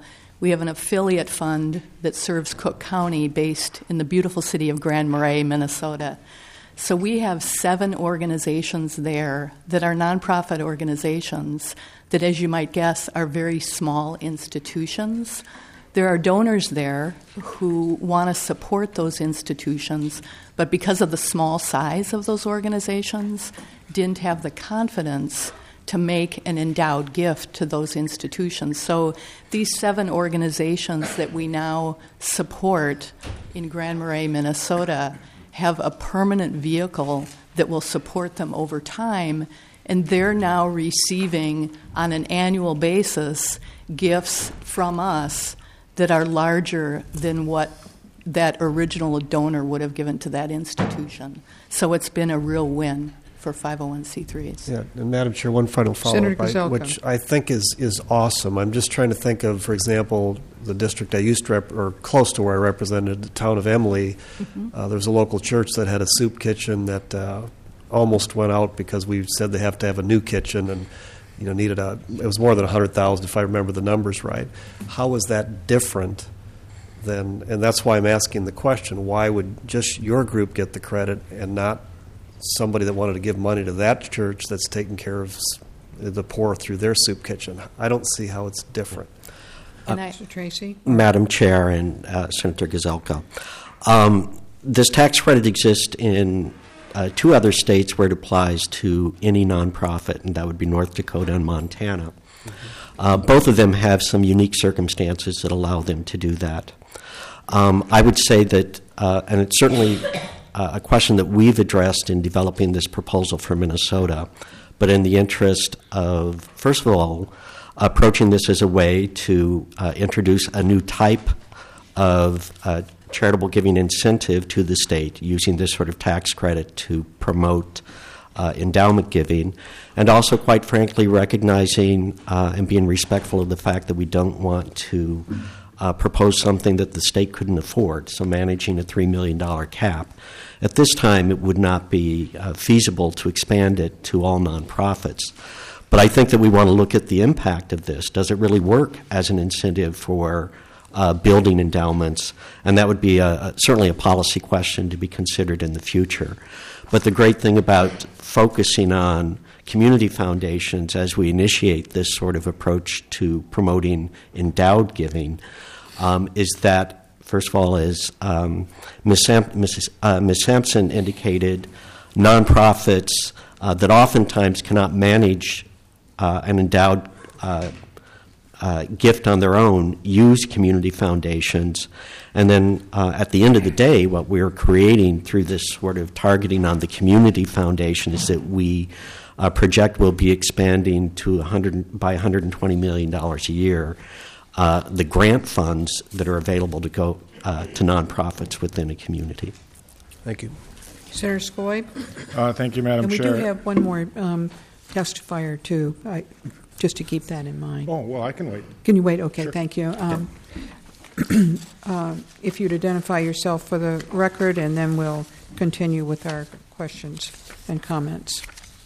We have an affiliate fund that serves Cook County based in the beautiful city of Grand Marais, Minnesota. So we have seven organizations there that are nonprofit organizations that, as you might guess, are very small institutions. There are donors there who want to support those institutions, but because of the small size of those organizations, didn't have the confidence to make an endowed gift to those institutions. So these seven organizations that we now support in Grand Marais, Minnesota, have a permanent vehicle that will support them over time, and they're now receiving on an annual basis gifts from us that are larger than what that original donor would have given to that institution. So it's been a real win for five oh one c threes.
Yeah, and Madam Chair, one final
Senator
follow-up, I-
Gazelka.
which I think is, is awesome. I'm just trying to think of, for example, the district I used to rep, or close to where I represented, the town of Emily.
Mm-hmm.
Uh, there was a local church that had a soup kitchen that uh, almost went out because we said they have to have a new kitchen, and you know needed a. It was more than a hundred thousand if I remember the numbers right. How is that different than? And that's why I'm asking the question: why would just your group get the credit and not somebody that wanted to give money to that church that's taking care of s- the poor through their soup kitchen? I don't see how it's different.
And I, Mister Tracy?
Madam Chair and uh, Senator Gazelka, um, this tax credit exists in uh, two other states where it applies to any nonprofit, and that would be North Dakota and Montana. Uh, both of them have some unique circumstances that allow them to do that. Um, I would say that, uh, and it's certainly uh, a question that we've addressed in developing this proposal for Minnesota, but in the interest of, first of all, approaching this as a way to uh, introduce a new type of uh, charitable giving incentive to the state, using this sort of tax credit to promote uh, endowment giving, and also, quite frankly, recognizing uh, and being respectful of the fact that we don't want to uh, propose something that the state couldn't afford, so managing a three million dollars cap. At this time, it would not be uh, feasible to expand it to all nonprofits. But I think that we want to look at the impact of this. Does it really work as an incentive for uh, building endowments? And that would be a, a, certainly a policy question to be considered in the future. But the great thing about focusing on community foundations as we initiate this sort of approach to promoting endowed giving um, is that, first of all, as um, Miz Sam- Missus Uh, Miz Sampson indicated, nonprofits uh, that oftentimes cannot manage uh, an endowed uh, uh, gift on their own use community foundations. And then uh, at the end of the day, what we're creating through this sort of targeting on the community foundation is that we uh, project will be expanding to one hundred by one hundred twenty million dollars a year uh, the grant funds that are available to go uh, to nonprofits within a community.
Thank you.
Senator Skoye?
Uh, thank you, Madam
And we
Chair.
do have one more um, testifier, too, I, just to keep that in mind.
Oh, well, I can wait.
Can you wait? Okay,
Sure.
thank you. Um, uh, if you'd identify yourself for the record, and then we'll continue with our questions and comments.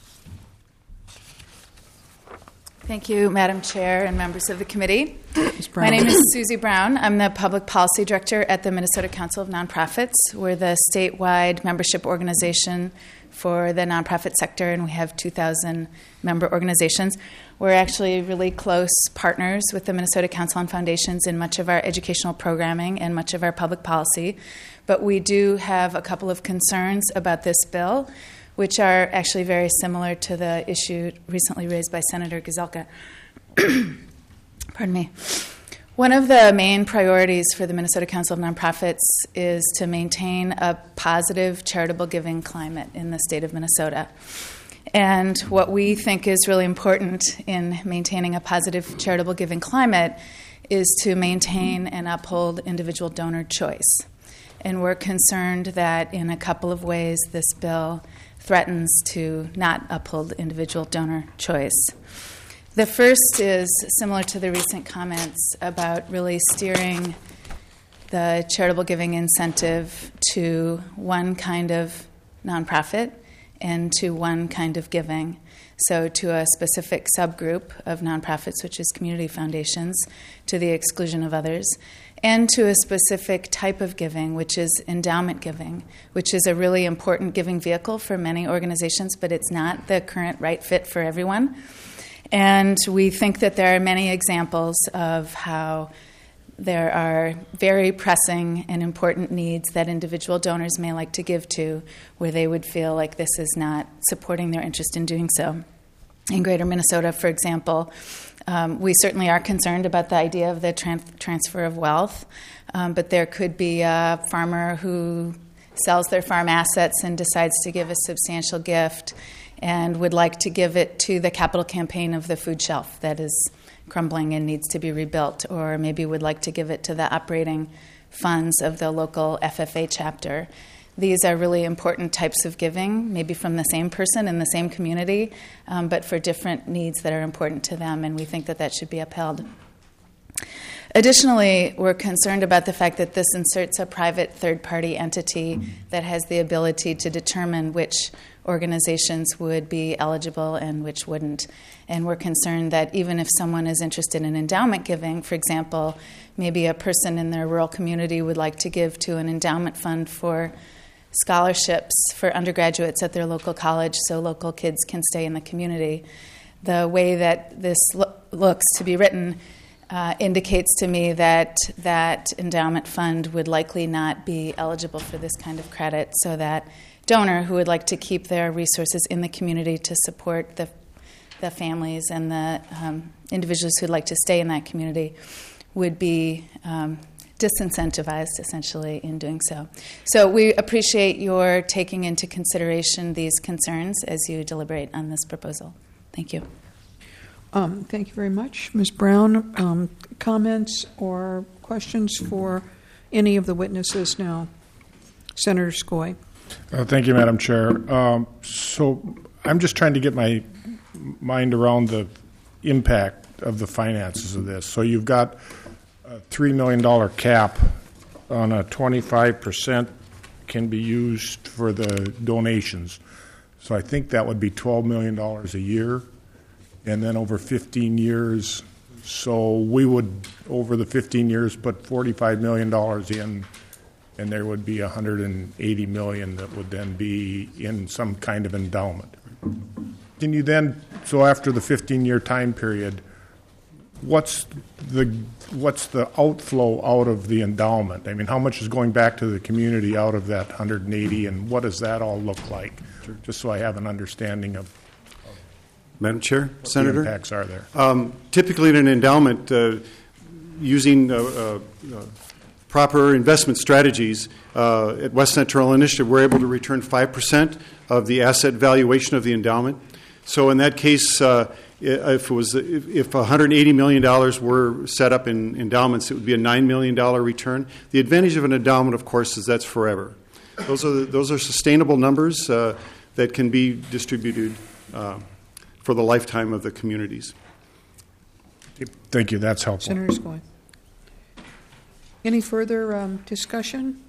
Thank you, Madam Chair and members of the committee.
Miz Brown.
My name is Susie Brown. I'm the Public Policy Director at the Minnesota Council of Nonprofits. We're the statewide membership organization for the nonprofit sector, and we have two thousand member organizations. We're actually really close partners with the Minnesota Council on Foundations in much of our educational programming and much of our public policy. But we do have a couple of concerns about this bill, which are actually very similar to the issue recently raised by Senator Gazelka. Pardon me. One of the main priorities for the Minnesota Council of Nonprofits is to maintain a positive charitable giving climate in the state of Minnesota. And what we think is really important in maintaining a positive charitable giving climate is to maintain and uphold individual donor choice. And we're concerned that in a couple of ways this bill threatens to not uphold individual donor choice. The first is similar to the recent comments about really steering the charitable giving incentive to one kind of nonprofit and to one kind of giving. So to a specific subgroup of nonprofits, which is community foundations, to the exclusion of others, and to a specific type of giving, which is endowment giving, which is a really important giving vehicle for many organizations, but it's not the current right fit for everyone. And we think that there are many examples of how there are very pressing and important needs that individual donors may like to give to, where they would feel like this is not supporting their interest in doing so. In Greater Minnesota, for example, um, we certainly are concerned about the idea of the tran- transfer of wealth, um, but there could be a farmer who sells their farm assets and decides to give a substantial gift and would like to give it to the capital campaign of the food shelf that is crumbling and needs to be rebuilt, or maybe would like to give it to the operating funds of the local F F A chapter. These are really important types of giving, maybe from the same person in the same community, um, but for different needs that are important to them, and we think that that should be upheld. Additionally, we're concerned about the fact that this inserts a private third-party entity that has the ability to determine which organizations would be eligible and which wouldn't. And we're concerned that even if someone is interested in endowment giving, for example, maybe a person in their rural community would like to give to an endowment fund for scholarships for undergraduates at their local college so local kids can stay in the community. The way that this lo- looks to be written uh, indicates to me that that endowment fund would likely not be eligible for this kind of credit, so that donor who would like to keep their resources in the community to support the the families and the um, individuals who'd like to stay in that community would be um, disincentivized, essentially, in doing so. So we appreciate your taking into consideration these concerns as you deliberate on this proposal. Thank you.
Um, thank you very much. Miz Brown, um, comments or questions for any of the witnesses now? Senator Skoye.
Uh, thank you, Madam Chair. Um, so I'm just trying to get my mind around the impact of the finances of this. So you've got a three million dollars cap on a twenty-five percent can be used for the donations. So I think that would be twelve million dollars a year. And then over fifteen years, so we would, over the fifteen years, put forty-five million dollars in, and there would be one hundred eighty million dollars that would then be in some kind of endowment. Can you then, so after the fifteen-year time period, what's the what's the outflow out of the endowment? I mean, how much is going back to the community out of that one hundred eighty, and what does that all look like? Sure. Just so I have an understanding of, of
Madam Chair,
what
Senator,
the impacts are there.
Um, typically in an endowment, uh, using uh, uh, uh, proper investment strategies, uh, at West Central Initiative, we're able to return five percent of the asset valuation of the endowment. So in that case, uh, if it was if, if one hundred eighty million dollars were set up in endowments, it would be a nine million dollars return. The advantage of an endowment, of course, is that's forever. Those are the, those are sustainable numbers uh, that can be distributed uh, for the lifetime of the communities.
Thank you. That's helpful.
Senator Skoye. Any further um, discussion?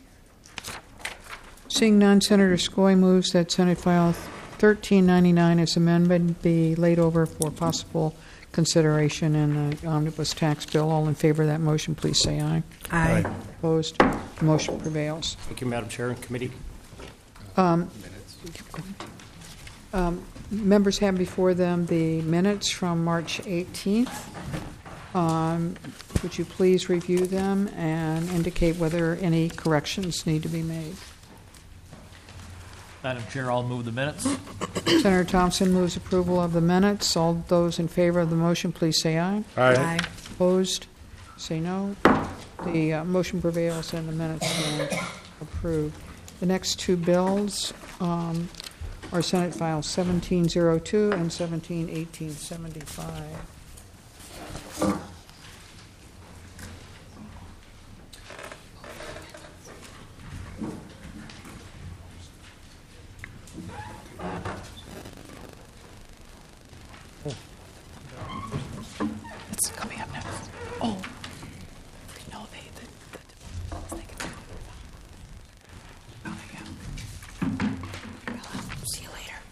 Seeing none, Senator Skoye moves that Senate File thirteen ninety-nine as amendment be laid over for possible consideration in the omnibus tax bill. All in favor of that motion, please say aye.
Aye.
Aye. Opposed? The motion prevails.
Thank you, Madam Chair and committee.
Um, um, members have before them the minutes from March eighteenth. Um, would you please review them and indicate whether any corrections need to be made?
Madam Chair, I'll move the minutes.
Senator Thompson moves approval of the minutes. All those in favor of the motion, please say aye.
Aye.
Aye.
Opposed? Say no. The uh, motion prevails and the minutes are approved. The next two bills um, are Senate Files seventeen oh two and seventeen eighteen seventy-five.
What's coming up next? Oh, no, they, the, the, they can oh, yeah. Well, see you later.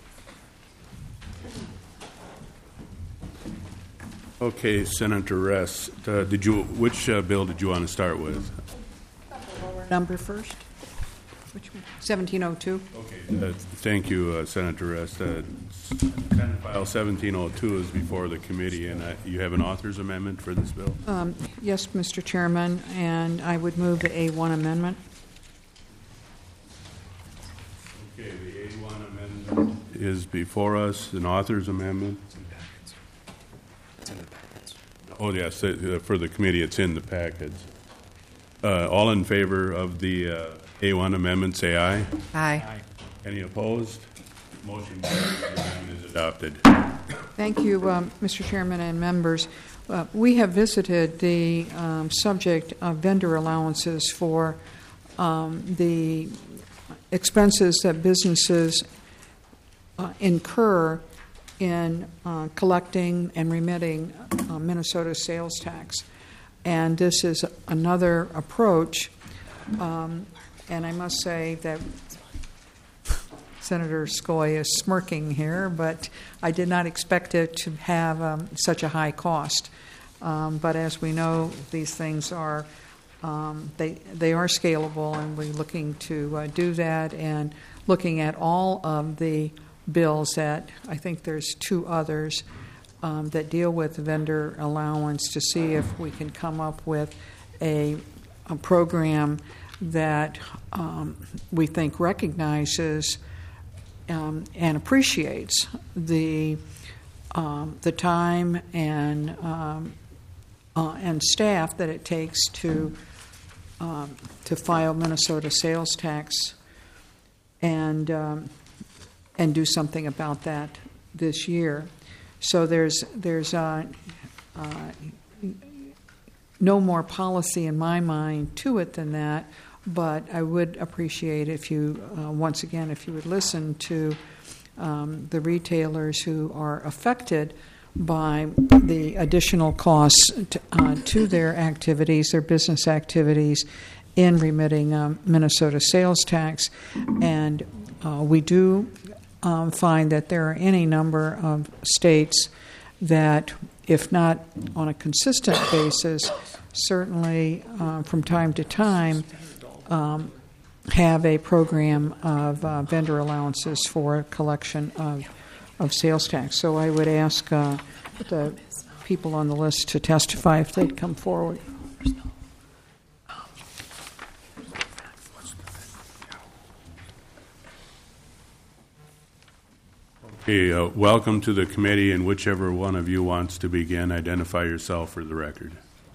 Okay, Senator Rest, uh, did you, which uh, bill did you want to start with?
Number first? Which one? seventeen oh two?
Okay. Uh, thank you, uh, Senator Rest. Uh, Senate File seventeen oh two is before the committee, and uh, you have an author's amendment for this bill?
Um, yes, Mister Chairman, and I would move the A one amendment.
Okay, the A one amendment is before us, an author's amendment. Oh, yes, uh, for the committee, it's in the packets. Uh, all in favor of the uh, A one amendment, say aye.
Aye. Aye.
Any opposed? Motion carries. The amendment is adopted.
Thank you, um, Mister Chairman and members. Uh, we have visited the um, subject of vendor allowances for um, the expenses that businesses uh, incur in uh, collecting and remitting uh, Minnesota sales tax. And this is another approach. Um, and I must say that Senator Skoye is smirking here, but I did not expect it to have um, such a high cost. Um, but as we know, these things are um, they they are scalable, and we're looking to uh, do that, and looking at all of the bills that I think there's two others um, that deal with vendor allowance to see if we can come up with a, a program that um, we think recognizes um, and appreciates the um, the time and um, uh, and staff that it takes to um, to file Minnesota sales tax and um, and do something about that this year. So there's there's uh, uh, no more policy in my mind to it than that, but I would appreciate if you, uh, once again, if you would listen to um, the retailers who are affected by the additional costs to, uh, to their activities, their business activities, in remitting um, Minnesota sales tax. And uh, we do Um, find that there are any number of states that, if not on a consistent basis, certainly uh, from time to time um, have a program of uh, vendor allowances for collection of, of sales tax. So I would ask uh, the people on the list to testify if they'd come forward.
Okay, uh, welcome to the committee, and whichever one of you wants to begin, identify yourself for the record.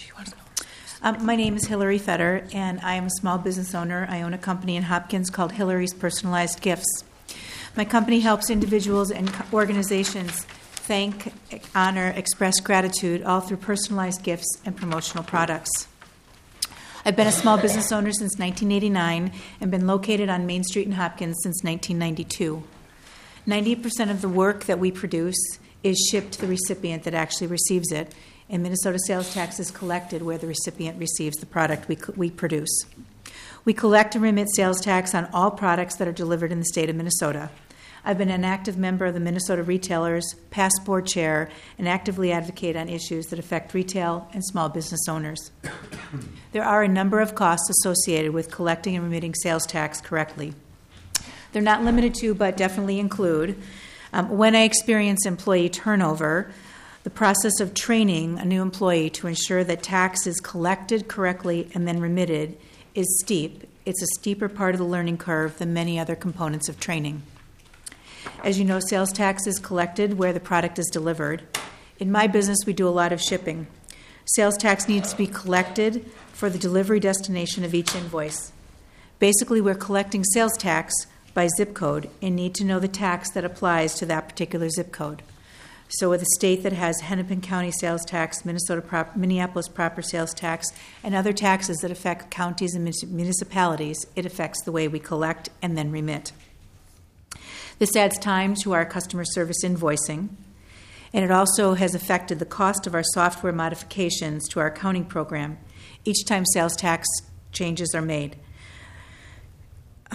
Um, my name is Hillary Fetter, and I am a small business owner. I own a company in Hopkins called Hillary's Personalized Gifts. My company helps individuals and organizations thank, honor, express gratitude, all through personalized gifts and promotional products. I've been a small business owner since nineteen eighty-nine and been located on Main Street in Hopkins since nineteen ninety-two. ninety percent of the work that we produce is shipped to the recipient that actually receives it, and Minnesota sales tax is collected where the recipient receives the product we, we produce. We collect and remit sales tax on all products that are delivered in the state of Minnesota. I've been an active member of the Minnesota Retailers, past board chair, and actively advocate on issues that affect retail and small business owners. There are a number of costs associated with collecting and remitting sales tax correctly. They're not limited to, but definitely include, um, when I experience employee turnover, the process of training a new employee to ensure that tax is collected correctly and then remitted is steep. It's a steeper part of the learning curve than many other components of training. As you know, sales tax is collected where the product is delivered. In my business, we do a lot of shipping. Sales tax needs to be collected for the delivery destination of each invoice. Basically, we're collecting sales tax by zip code and need to know the tax that applies to that particular zip code. So with a state that has Hennepin County sales tax, Minnesota prop, Minneapolis proper sales tax, and other taxes that affect counties and municipalities, it affects the way we collect and then remit. This adds time to our customer service invoicing, and it also has affected the cost of our software modifications to our accounting program each time sales tax changes are made. Um,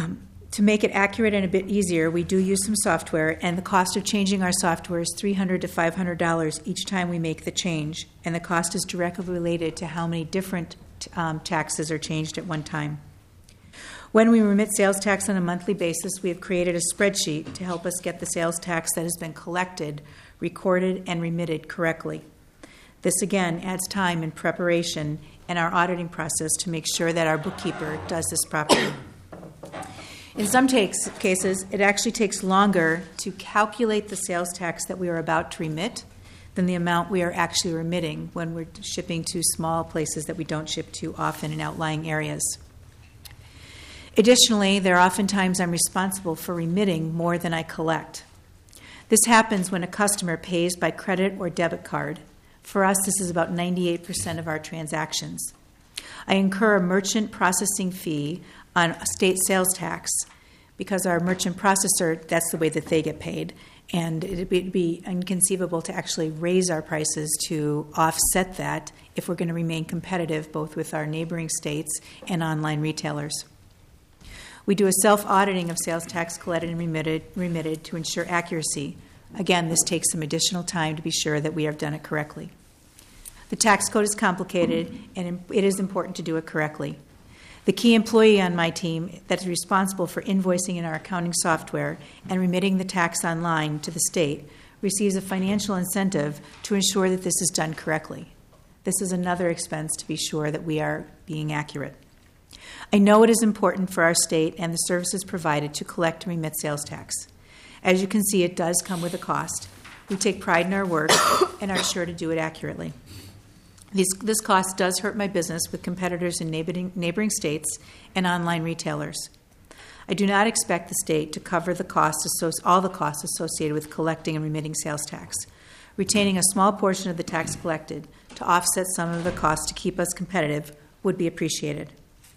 To make it accurate and a bit easier, we do use some software, and the cost of changing our software is three hundred dollars to five hundred dollars each time we make the change, and the cost is directly related to how many different um, taxes are changed at one time. When we remit sales tax on a monthly basis, we have created a spreadsheet to help us get the sales tax that has been collected, recorded, and remitted correctly. This again adds time in preparation and our auditing process to make sure that our bookkeeper does this properly. In some takes, cases, it actually takes longer to calculate the sales tax that we are about to remit than the amount we are actually remitting when we're shipping to small places that we don't ship to often in outlying areas. Additionally, there are often times I'm responsible for remitting more than I collect. This happens when a customer pays by credit or debit card. For us, this is about ninety-eight percent of our transactions. I incur a merchant processing fee on state sales tax because our merchant processor, that's the way that they get paid, and it would be inconceivable to actually raise our prices to offset that if we're going to remain competitive both with our neighboring states and online retailers. We do a self-auditing of sales tax collected and remitted, remitted to ensure accuracy. Again, this takes some additional time to be sure that we have done it correctly. The tax code is complicated, and it is important to do it correctly. The key employee on my team that is responsible for invoicing in our accounting software and remitting the tax online to the state receives a financial incentive to ensure that this is done correctly. This is another expense to be sure that we are being accurate. I know it is important for our state and the services provided to collect and remit sales tax. As you can see, it does come with a cost. We take pride in our work and are sure to do it accurately. This, this cost does hurt my business with competitors in neighboring, neighboring states and online retailers. I do not expect the state to cover the costs, all the costs associated with collecting and remitting sales tax. Retaining a small portion of the tax collected to offset some of the costs to keep us competitive would be appreciated.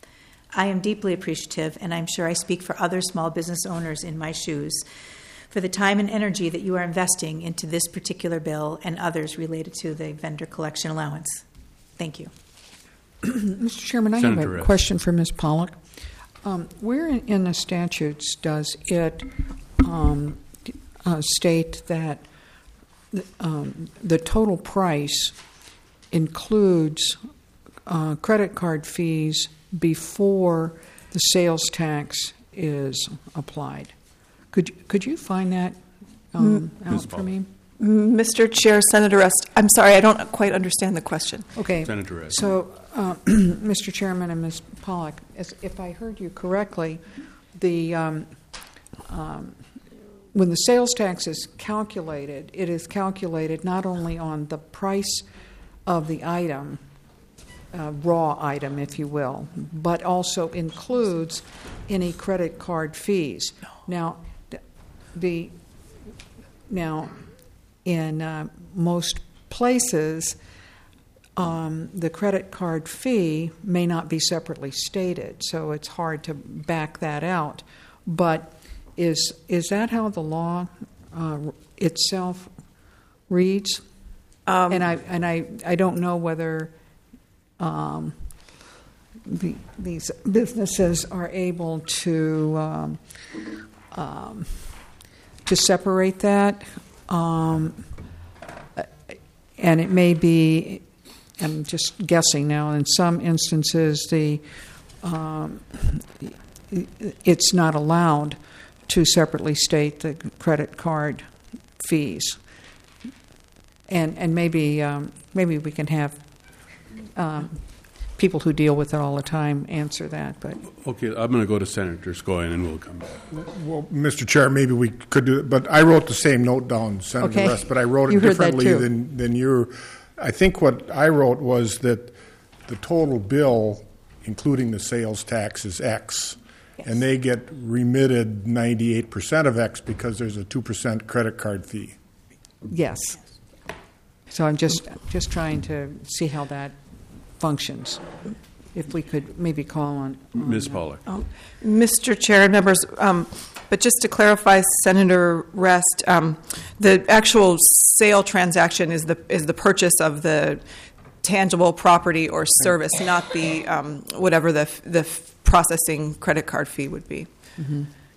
I am deeply appreciative, and I'm sure I speak for other small business owners in my shoes, for the time and energy that you are investing into this particular bill and others related to the vendor collection allowance. Thank you.
Mister Chairman, I
Senator
have a
Ress.
question for Miz Pollock. Um, where in, in the statutes does it um, uh, state that um, the total price includes uh, credit card fees before the sales tax is applied? Could you, could you find that um,
Mm.
out for me?
Mister Chair, Senator Rest, I'm sorry, I don't quite understand the question.
Okay.
Senator Rest.
So, uh, Mister Chairman and Miz Pollock, as, if I heard you correctly, the um, um, when the sales tax is calculated, it is calculated not only on the price of the item, uh, raw item, if you will, but also includes any credit card fees. Now, the now in uh, most places, um, the credit card fee may not be separately stated, so it's hard to back that out. But is is that how the law uh, itself reads? Um, and I and I, I don't know whether um, the, these businesses are able to um, um, to separate that, um, and it may be. I'm just guessing now. In some instances, the um, it's not allowed to separately state the credit card fees, and and maybe um, maybe we can have um, people who deal with it all the time answer that. But
Okay, I'm going to go to Senator Scoyen, and we'll come back.
Well, Mister Chair, maybe we could do it, but I wrote the same note down, Senator
Okay.
Rest, but I wrote it
You heard that
differently
too.
than, than you. I think what I wrote was that the total bill, including the sales tax, is X. And they get remitted ninety-eight percent of X because there's a two percent credit card fee.
yes, so I'm just just trying to see how that functions. If we could maybe call on, on
Miz
that.
Pollock.
Um, Mister Chair and members, um, but just to clarify, Senator Rest, um, the actual sale transaction is the is the purchase of the tangible property or service, not the um, whatever the the processing credit card fee would be.
Mm-hmm.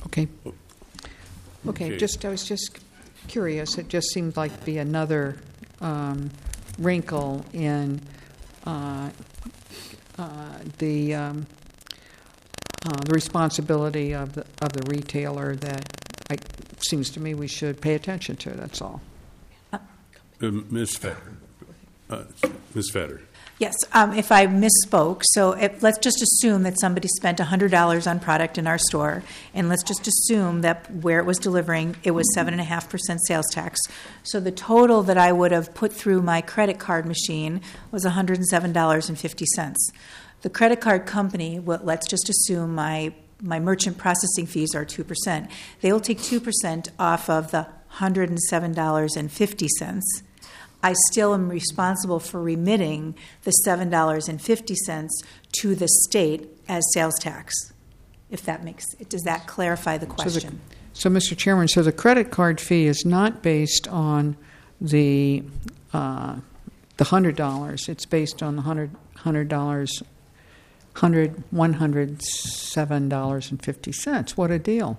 Okay. Okay,
Okay.
just, I was just curious. It just seemed like to be another um, wrinkle in uh, uh, the um, uh, the responsibility of the of the retailer that I, seems to me we should pay attention to. That's all.
Uh, Miz Fetter. Uh, Miz Fetter.
Yes, um, if I misspoke, so if, let's just assume that somebody spent one hundred dollars on product in our store, and let's just assume that where it was delivering, it was seven point five percent sales tax. So the total that I would have put through my credit card machine was one hundred seven dollars and fifty cents. The credit card company, well, let's just assume my, my merchant processing fees are two percent. They will take two percent off of the one hundred seven dollars and fifty cents. I still am responsible for remitting the seven dollars and fifty cents to the state as sales tax, if that makes, does that clarify the question?
So, the, so Mister Chairman, so the credit card fee is not based on the uh, the one hundred dollars. It's based on the one hundred dollars, one hundred seven dollars and fifty cents. What a deal.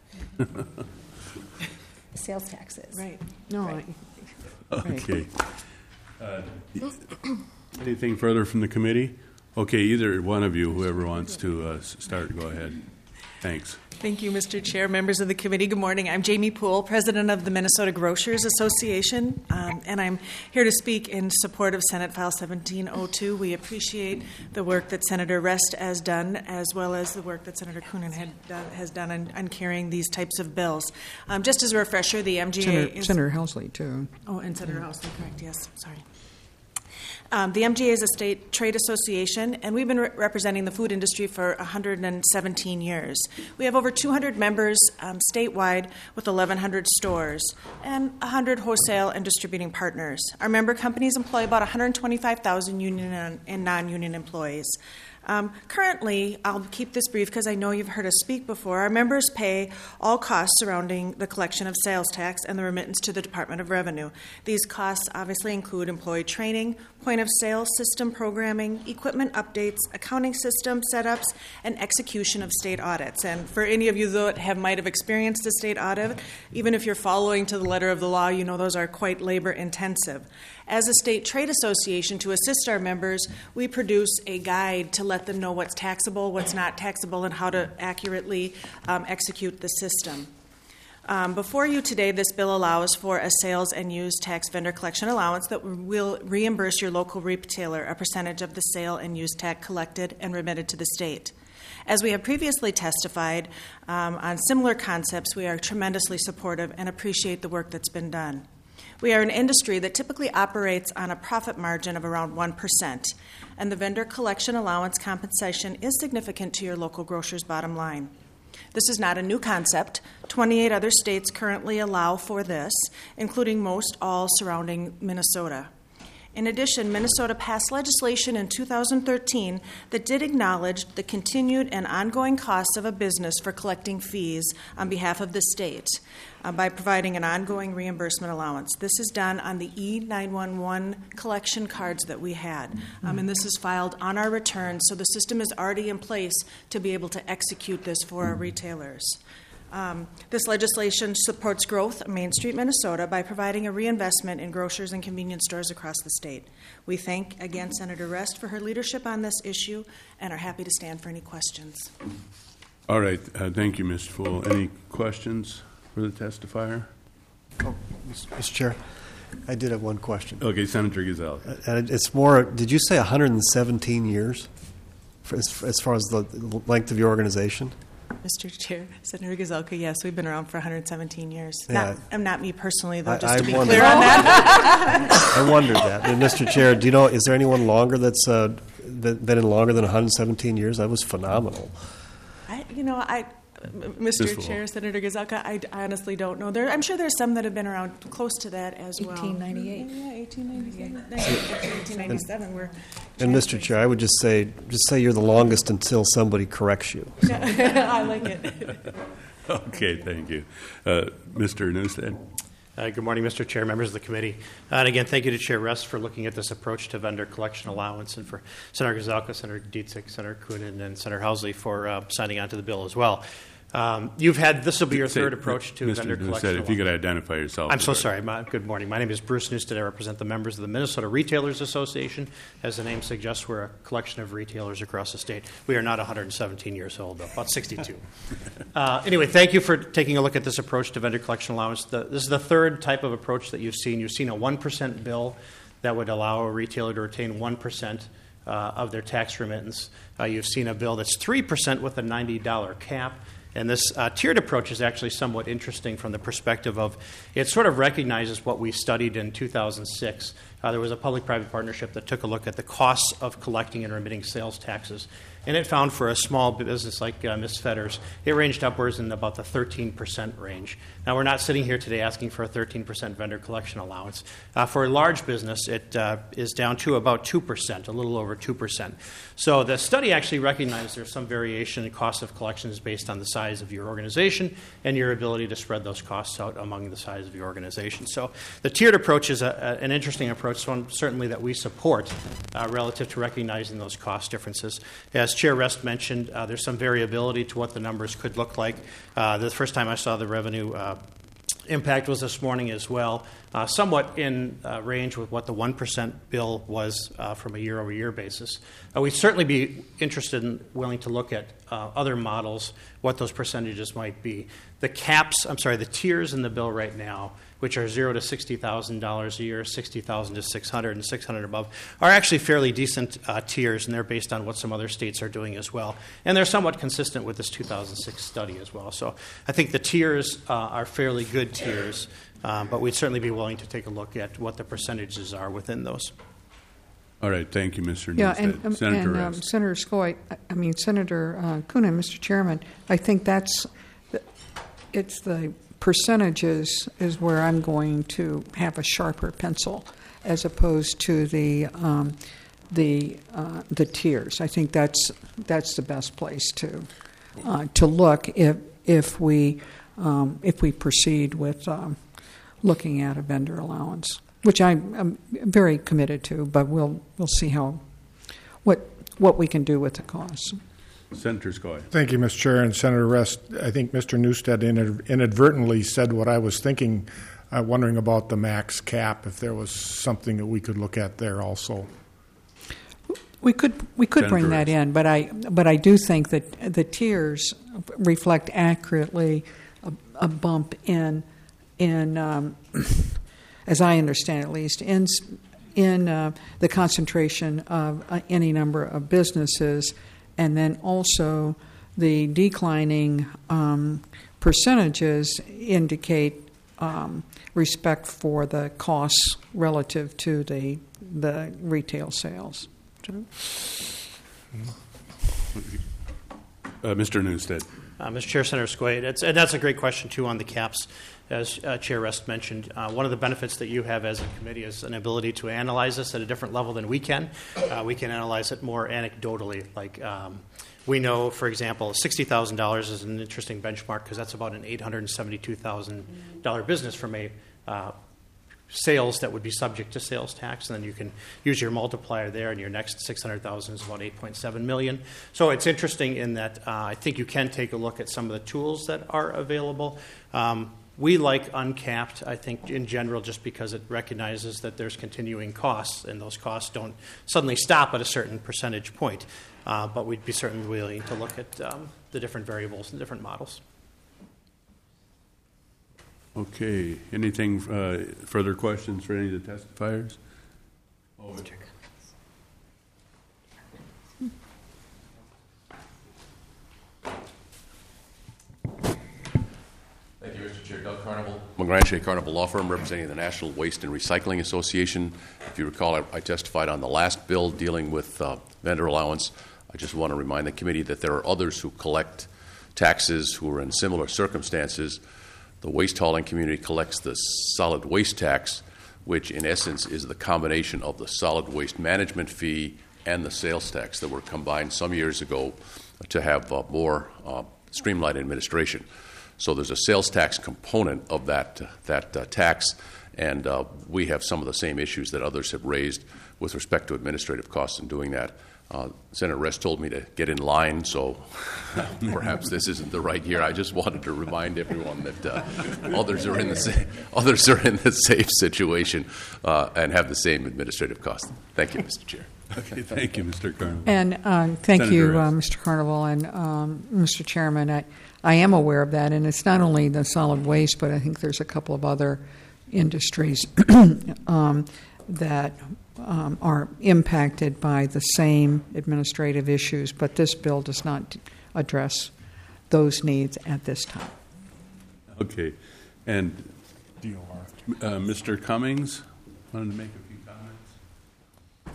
Sales taxes.
Right.
No,
right.
I...
Okay. Uh, anything further from the committee? Okay, either one of you, whoever wants to uh, start, go ahead. Thanks.
Thank you, Mister Chair, members of the committee. Good morning. I'm Jamie Poole, president of the Minnesota Grocers Association, um, and I'm here to speak in support of Senate File seventeen oh two. We appreciate the work that Senator Rest has done, as well as the work that Senator Coonan had done, has done on, on carrying these types of bills. Um, just as a refresher, the M G A
Senator,
is...
Senator Helsley, too.
Oh, and Senator Helsley, correct, yes, sorry. Um, the M G A is a state trade association, and we've been re- representing the food industry for one hundred seventeen years. We have over two hundred members um, statewide with eleven hundred stores and one hundred wholesale and distributing partners. Our member companies employ about one hundred twenty-five thousand union and non-union employees. Um, currently, I'll keep this brief because I know you've heard us speak before. Our members pay all costs surrounding the collection of sales tax and the remittance to the Department of Revenue. These costs obviously include employee training, point of sale system programming, equipment updates, accounting system setups, and execution of state audits. And for any of you that have might have experienced a state audit, even if you're following to the letter of the law, you know those are quite labor intensive. As a state trade association, to assist our members, we produce a guide to let them know what's taxable, what's not taxable, and how to accurately um, execute the system. Um, before you today, this bill allows for a sales and use tax vendor collection allowance that will reimburse your local retailer a percentage of the sale and use tax collected and remitted to the state. As we have previously testified um, on similar concepts, we are tremendously supportive and appreciate the work that's been done. We are an industry that typically operates on a profit margin of around one percent, and the vendor collection allowance compensation is significant to your local grocer's bottom line. This is not a new concept. twenty-eight other states currently allow for this, including most all surrounding Minnesota. In addition, Minnesota passed legislation in two thousand thirteen that did acknowledge the continued and ongoing costs of a business for collecting fees on behalf of the state uh, by providing an ongoing reimbursement allowance. This is done on the E nine one one collection cards that we had, um, and this is filed on our returns, so the system is already in place to be able to execute this for our retailers. Um, this legislation supports growth of Main Street, Minnesota, by providing a reinvestment in grocers and convenience stores across the state. We thank, again, Senator Rest for her leadership on this issue and are happy to stand for any questions.
All right. Uh, thank you, Mister Fool. Any questions for the testifier?
Oh, Mister Chair, I did have one question.
Okay, Senator Gazelle.
And it's more, did you say one hundred seventeen years for, as, as far as the length of your organization?
Mister Chair, Senator Gazelka, yes, we've been around for one hundred seventeen years.
Yeah.
Not, I'm not me personally, though,
I,
just
I
to be
wondered.
clear on that.
I wondered that. And Mister Chair, do you know, is there anyone longer that's uh, been been in longer than one hundred seventeen years? That was phenomenal.
I, you know, I, Mister
This
Chair, Senator Gazelka, I, I honestly don't know. There, I'm sure there's some that have been around close to that as well.
eighteen ninety-eight.
Yeah, eighteen ninety-seven. eighteen ninety-seven. We're
And Mister Chair, I would just say, just say you're the longest until somebody corrects you.
I like it.
Okay, thank you. Uh, Mister Newstead.
Uh, good morning, Mister Chair, members of the committee. Uh, and again, thank you to Chair Rest for looking at this approach to vendor collection allowance, and for Senator Gazelka, Senator Dietzich, Senator Coonan, and Senator Housley for uh, signing on to the bill as well. Um, you've had, this will be your
Say-
third approach to
Mister
vendor
Newstead,
collection.
if you could identify yourself.
I'm so
for the
sorry. My, good morning. My name is Bruce Newstead. I represent the members of the Minnesota Retailers Association. As the name suggests, we're a collection of retailers across the state. We are not one hundred seventeen years old, though, about sixty-two. uh, anyway, thank you for taking a look at this approach to vendor collection allowance. The, this is the third type of approach that you've seen. You've seen a one percent bill that would allow a retailer to retain one percent uh, of their tax remittance. Uh, you've seen a bill that's three percent with a ninety dollar cap. And this uh, tiered approach is actually somewhat interesting from the perspective of it sort of recognizes what we studied in two thousand six. Uh, there was a public-private partnership that took a look at the costs of collecting and remitting sales taxes. And it found for a small business like uh, Miz Fetter's, it ranged upwards in about the thirteen percent range. Now, we're not sitting here today asking for a thirteen percent vendor collection allowance. Uh, for a large business, it uh, is down to about two percent, a little over two percent. So the study actually recognized there's some variation in cost of collections based on the size of your organization and your ability to spread those costs out among the size of your organization. So the tiered approach is a, a, an interesting approach, one certainly that we support uh, relative to recognizing those cost differences. As Chair Rest mentioned, uh, there's some variability to what the numbers could look like. Uh, the first time I saw the revenue uh, impact was this morning as well, uh, somewhat in uh, range with what the one percent bill was uh, from a year-over-year basis. Uh, we'd certainly be interested and willing to look at uh, other models, what those percentages might be. The caps, I'm sorry, the tiers in the bill right now, which are zero to sixty thousand dollars a year, sixty thousand dollars to six hundred thousand dollars, and six hundred thousand dollars above, are actually fairly decent uh, tiers, and they're based on what some other states are doing as well. And they're somewhat consistent with this two thousand six study as well. So I think the tiers uh, are fairly good tiers, um, but we'd certainly be willing to take a look at what the percentages are within those.
All right, thank you, Mister
Yeah,
Newstead.
and, um,
Senator
and um,
Rest.
Senator Skoye, I- I mean, Senator uh, Coonan, Mister Chairman, I think that's, it's the percentages is where I'm going to have a sharper pencil as opposed to the um, the uh, the tiers. I think that's that's the best place to uh, to look if if we um, if we proceed with um, looking at a vendor allowance, which I'm, I'm very committed to. But we'll we'll see how what what we can do with the costs.
Senator Skoye.
Thank you, Mister Chair, and Senator Rest. I think Mister Newstead inadvertently said what I was thinking, uh, wondering about the max cap, if there was something that we could look at there also.
We could we could
Senator
bring that in, but I but I do think that the tiers reflect accurately a, a bump in in um, as I understand at least in in uh, the concentration of uh, any number of businesses. And then also the declining um, percentages indicate um, respect for the costs relative to the the retail sales.
Uh, Mister Newstead.
Uh, Mister Chair, Senator Skoye, that's, and that's a great question, too, on the caps. As uh, Chair Rest mentioned, uh, one of the benefits that you have as a committee is an ability to analyze this at a different level than we can. Uh, we can analyze it more anecdotally. Like um, we know, for example, sixty thousand dollars is an interesting benchmark because that's about an eight hundred seventy-two thousand dollars business from a uh, sales that would be subject to sales tax, and then you can use your multiplier there, and your next six hundred thousand is about eight point seven million dollars. So it's interesting in that uh, I think you can take a look at some of the tools that are available. Um, we like uncapped, I think, in general, just because it recognizes that there's continuing costs, and those costs don't suddenly stop at a certain percentage point. Uh, but we'd be certainly willing to look at um, the different variables and different models.
Okay. Anything, uh, further questions for any of the testifiers? Oh,
Thank you, Mister Chair. Doug Carnival, McGranche Carnival Law Firm, representing the National Waste and Recycling Association. If you recall, I, I testified on the last bill dealing with uh, vendor allowance. I just want to remind the committee that there are others who collect taxes who are in similar circumstances. The waste hauling community collects the solid waste tax, which in essence is the combination of the solid waste management fee and the sales tax that were combined some years ago to have uh, more uh, streamlined administration. So there's a sales tax component of that, that uh, tax, and uh, we have some of the same issues that others have raised with respect to administrative costs in doing that. Uh, Senator Rest told me to get in line, so perhaps this isn't the right year. I just wanted to remind everyone that uh, others are in the sa- others are in the safe situation uh, and have the same administrative costs. Thank you, Mister Chair.
Okay, thank you, Mister Carnival.
And uh, thank
Senator
you,
Rest.
uh, Mister Carnival and um, Mister Chairman. I, I am aware of that, and it's not only the solid waste, but I think there's a couple of other industries um, that um, are impacted by the same administrative issues, but this bill does not address those needs at this time.
Okay, and uh, Mister Cummings wanted to make a few comments.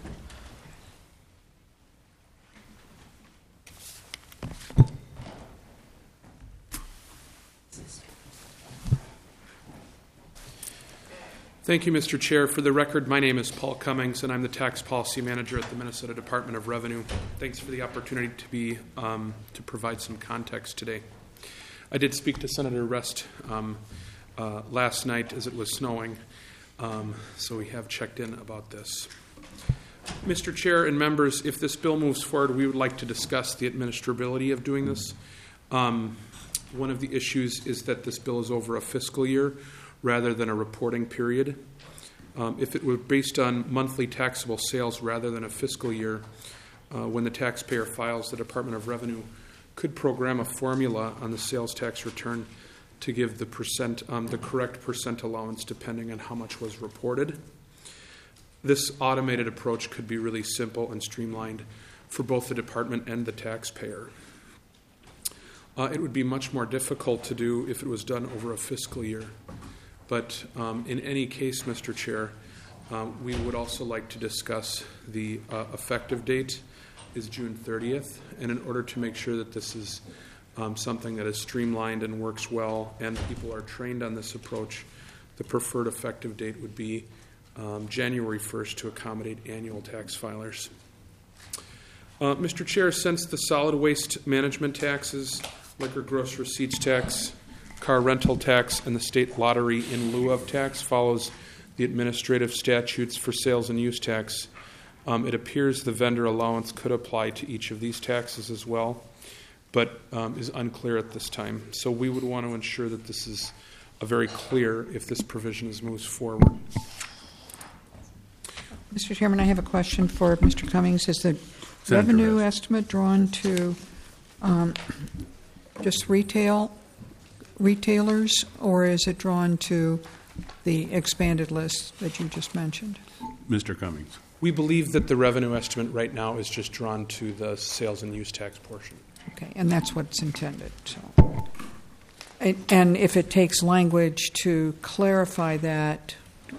Thank you, Mister Chair. For the record, my name is Paul Cummings, and I'm the Tax Policy Manager at the Minnesota Department of Revenue. Thanks for the opportunity to be um, to provide some context today. I did speak to Senator Rest um, uh, last night as it was snowing, um, so we have checked in about this. Mister Chair and members, if this bill moves forward, we would like to discuss the administrability of doing this. Um, one of the issues is that this bill is over a fiscal year rather than a reporting period. Um, if it were based on monthly taxable sales rather than a fiscal year, uh, when the taxpayer files, the Department of Revenue could program a formula on the sales tax return to give the percent, um, the correct percent allowance depending on how much was reported. This automated approach could be really simple and streamlined for both the department and the taxpayer. Uh, it would be much more difficult to do if it was done over a fiscal year. But um, in any case, Mister Chair, uh, we would also like to discuss the uh, effective date is June thirtieth, and in order to make sure that this is um, something that is streamlined and works well and people are trained on this approach, the preferred effective date would be um, January first to accommodate annual tax filers. Uh, Mister Chair, since the solid waste management taxes, liquor gross receipts tax, car rental tax, and the state lottery in lieu of tax follows the administrative statutes for sales and use tax, um, it appears the vendor allowance could apply to each of these taxes as well, but um, is unclear at this time. So we would want to ensure that this is a very clear if this provision is moves forward.
Mister Chairman, I have a question for Mister Cummings. Is the
Senator
revenue
Rest.
estimate drawn to um, just retail retailers, or is it drawn to the expanded list that you just mentioned?
Mister Cummings.
We believe that the revenue estimate right now is just drawn to the sales and use tax portion.
Okay, and that's what's intended. So, and, and if it takes language to clarify that,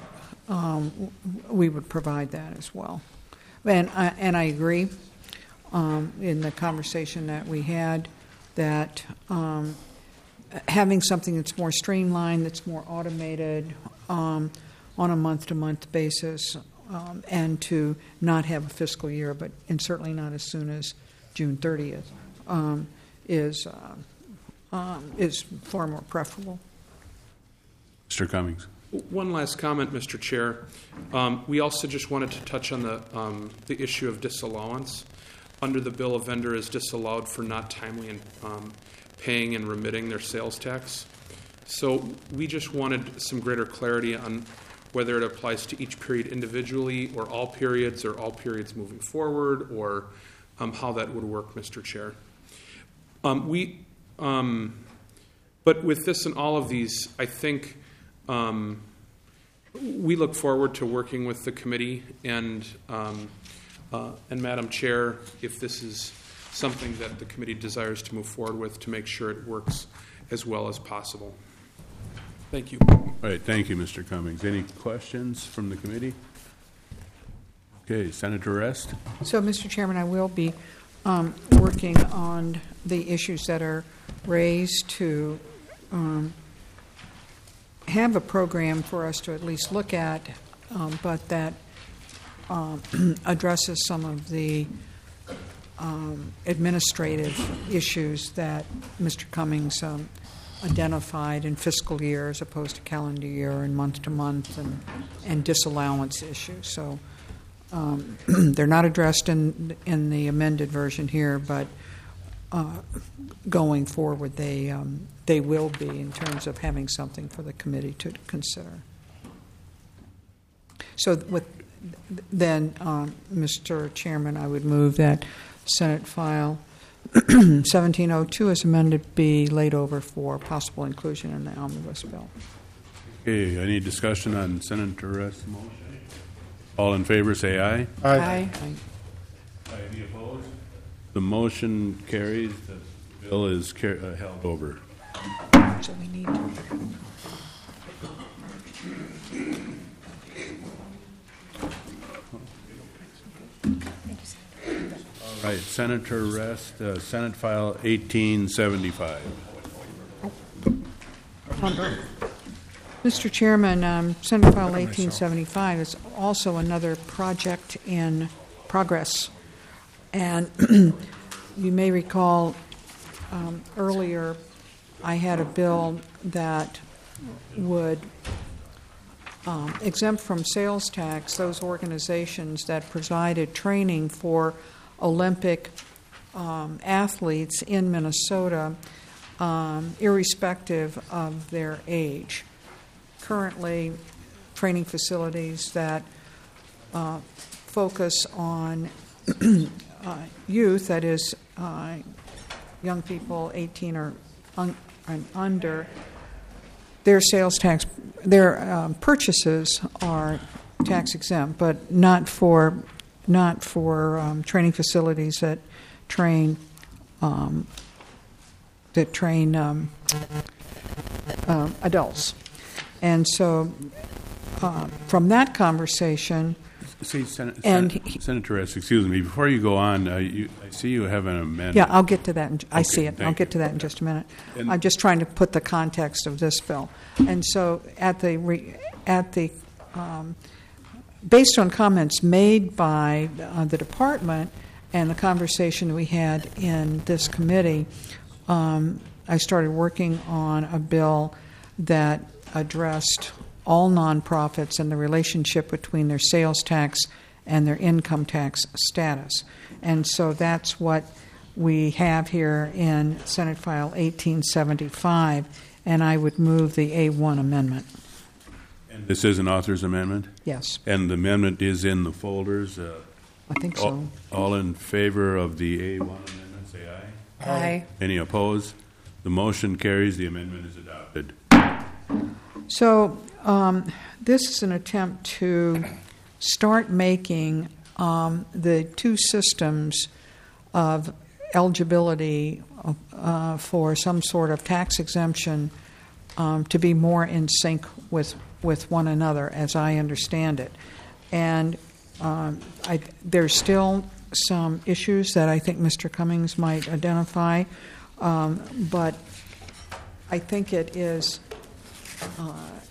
um, we would provide that as well. And I, and I agree um, in the conversation that we had that um, having something that's more streamlined, that's more automated um, on a month-to-month basis, um, and to not have a fiscal year, but and certainly not as soon as June thirtieth, um, is uh, um, is far more preferable.
Mister Cummings.
One last comment, Mister Chair. Um, we also just wanted to touch on the um, the issue of disallowance. Under the bill, a vendor is disallowed for not timely in, um, paying and remitting their sales tax. So we just wanted some greater clarity on whether it applies to each period individually or all periods or all periods moving forward, or um, how that would work, Mister Chair. Um, we, um, but with this and all of these, I think um, we look forward to working with the committee and um, uh, and Madam Chair, if this is something that the committee desires to move forward with, to make sure it works as well as possible. Thank you.
All right, thank you, Mister Cummings. Any questions from the committee? Okay, Senator Rest.
So, Mister Chairman, I will be um, working on the issues that are raised to um, have a program for us to at least look at, um, but that um, addresses some of the um, administrative issues that Mister Cummings um, identified in fiscal year as opposed to calendar year and month to month and, and disallowance issues. So um, they're not addressed in in the amended version here, but uh, going forward, they um, they will be in terms of having something for the committee to consider. So, with then, um, Mister Chairman, I would move that Senate File seventeen oh two as amended be laid over for possible inclusion in the omnibus bill.
Okay, any discussion on Senator Rest's motion? All in favor, say aye.
Aye. Aye.
Aye. Any opposed? The motion carries. The bill is car- uh, held over.
So we need to.
All right, Senator Rest, uh, Senate File eighteen seventy-five.
Mister Chairman, um, Senate File eighteen seventy-five is also another project in progress. And you may recall um, earlier I had a bill that would um, exempt from sales tax those organizations that provided training for Olympic um, athletes in Minnesota, um, irrespective of their age. Currently, training facilities that uh, focus on uh, youth, that is, uh, young people eighteen or un- and under, their sales tax, their um, purchases are tax exempt, but not for not for um, training facilities that train um, that train um, uh, adults. And so, uh, from that conversation,
See, Sen-
and
Sen-
he,
Senator Rest, excuse me, before you go on, uh, you, I see you have an amendment.
yeah, I'll get to that. In, I
Okay,
see it. I'll
thank
get
you.
to that in just a minute.
And-
I'm just trying to put the context of this bill. And so, at the re, at the um, based on comments made by uh, the department and the conversation we had in this committee, um, I started working on a bill that addressed all nonprofits and the relationship between their sales tax and their income tax status. And so that's what we have here in Senate File eighteen seventy-five, and I would move the A one amendment.
And this is an author's amendment?
Yes.
And the amendment is in the folders? Uh,
I think
all,
so.
All in favor of the A one amendment, say aye.
Aye.
Any opposed? The motion carries. The amendment is adopted.
So um, this is an attempt to start making um, the two systems of eligibility uh, for some sort of tax exemption um, to be more in sync with with one another, as I understand it. And um, I, there's still some issues that I think Mister Cummings might identify, um, but I think it is. Uh,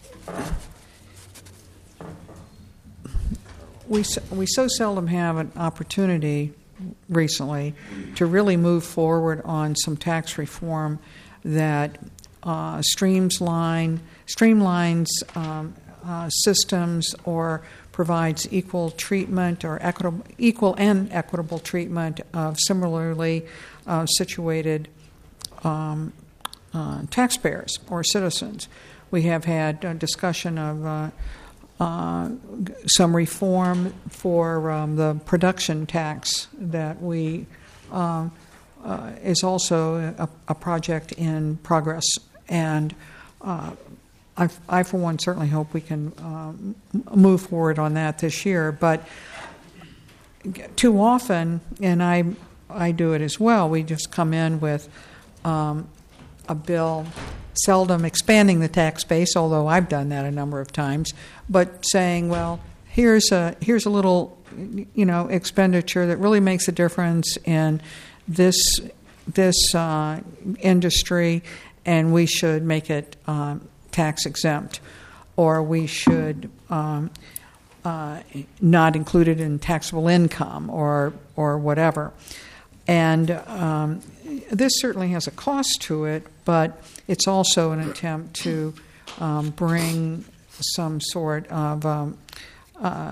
we we so seldom have an opportunity recently to really move forward on some tax reform that uh, streamline streamlines um, uh, systems or provides equal treatment or equitable equal and equitable treatment of similarly uh, situated um, uh, taxpayers or citizens. We have had a discussion of uh, uh, some reform for um, the production tax that we uh, uh, is also a, a project in progress, and uh, I, I, for one, certainly hope we can um, move forward on that this year. But too often, and I I do it as well, we just come in with um, a bill, seldom expanding the tax base, although I've done that a number of times, but saying, well, here's a here's a little, you know, expenditure that really makes a difference in this this uh, industry, and we should make it um, tax exempt, or we should um, uh, not include it in taxable income, or or whatever. And um, this certainly has a cost to it, but it's also an attempt to um, bring some sort of um, uh,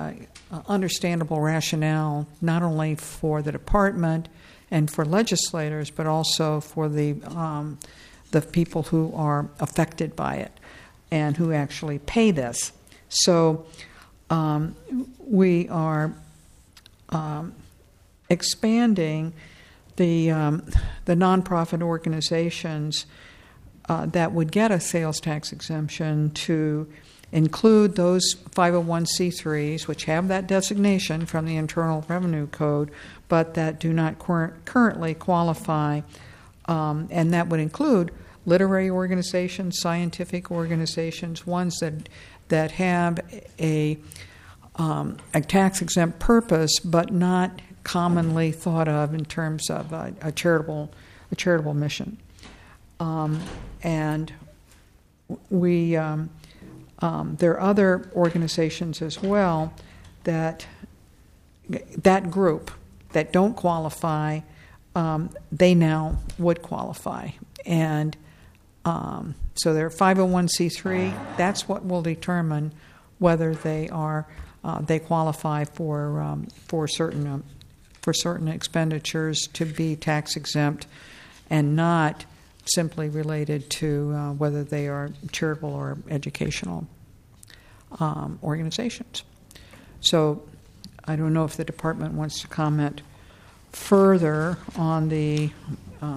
uh, understandable rationale, not only for the department and for legislators, but also for the um, the people who are affected by it and who actually pay this. So um, we are um, expanding the um, the nonprofit organizations uh, that would get a sales tax exemption to include those five oh one c threes, which have that designation from the Internal Revenue Code, but that do not cur- currently qualify, um, and that would include literary organizations, scientific organizations, ones that that have a um, a tax exempt purpose, but not commonly thought of in terms of a, a charitable a charitable mission. Um, and we um, um, there are other organizations as well that that group that don't qualify, um, they now would qualify. And um, so they're five oh one c three. That's what will determine whether they are uh, they qualify for um, for certain um, for certain expenditures to be tax exempt, and not simply related to uh, whether they are charitable or educational um, organizations. So I don't know if the department wants to comment further on the um,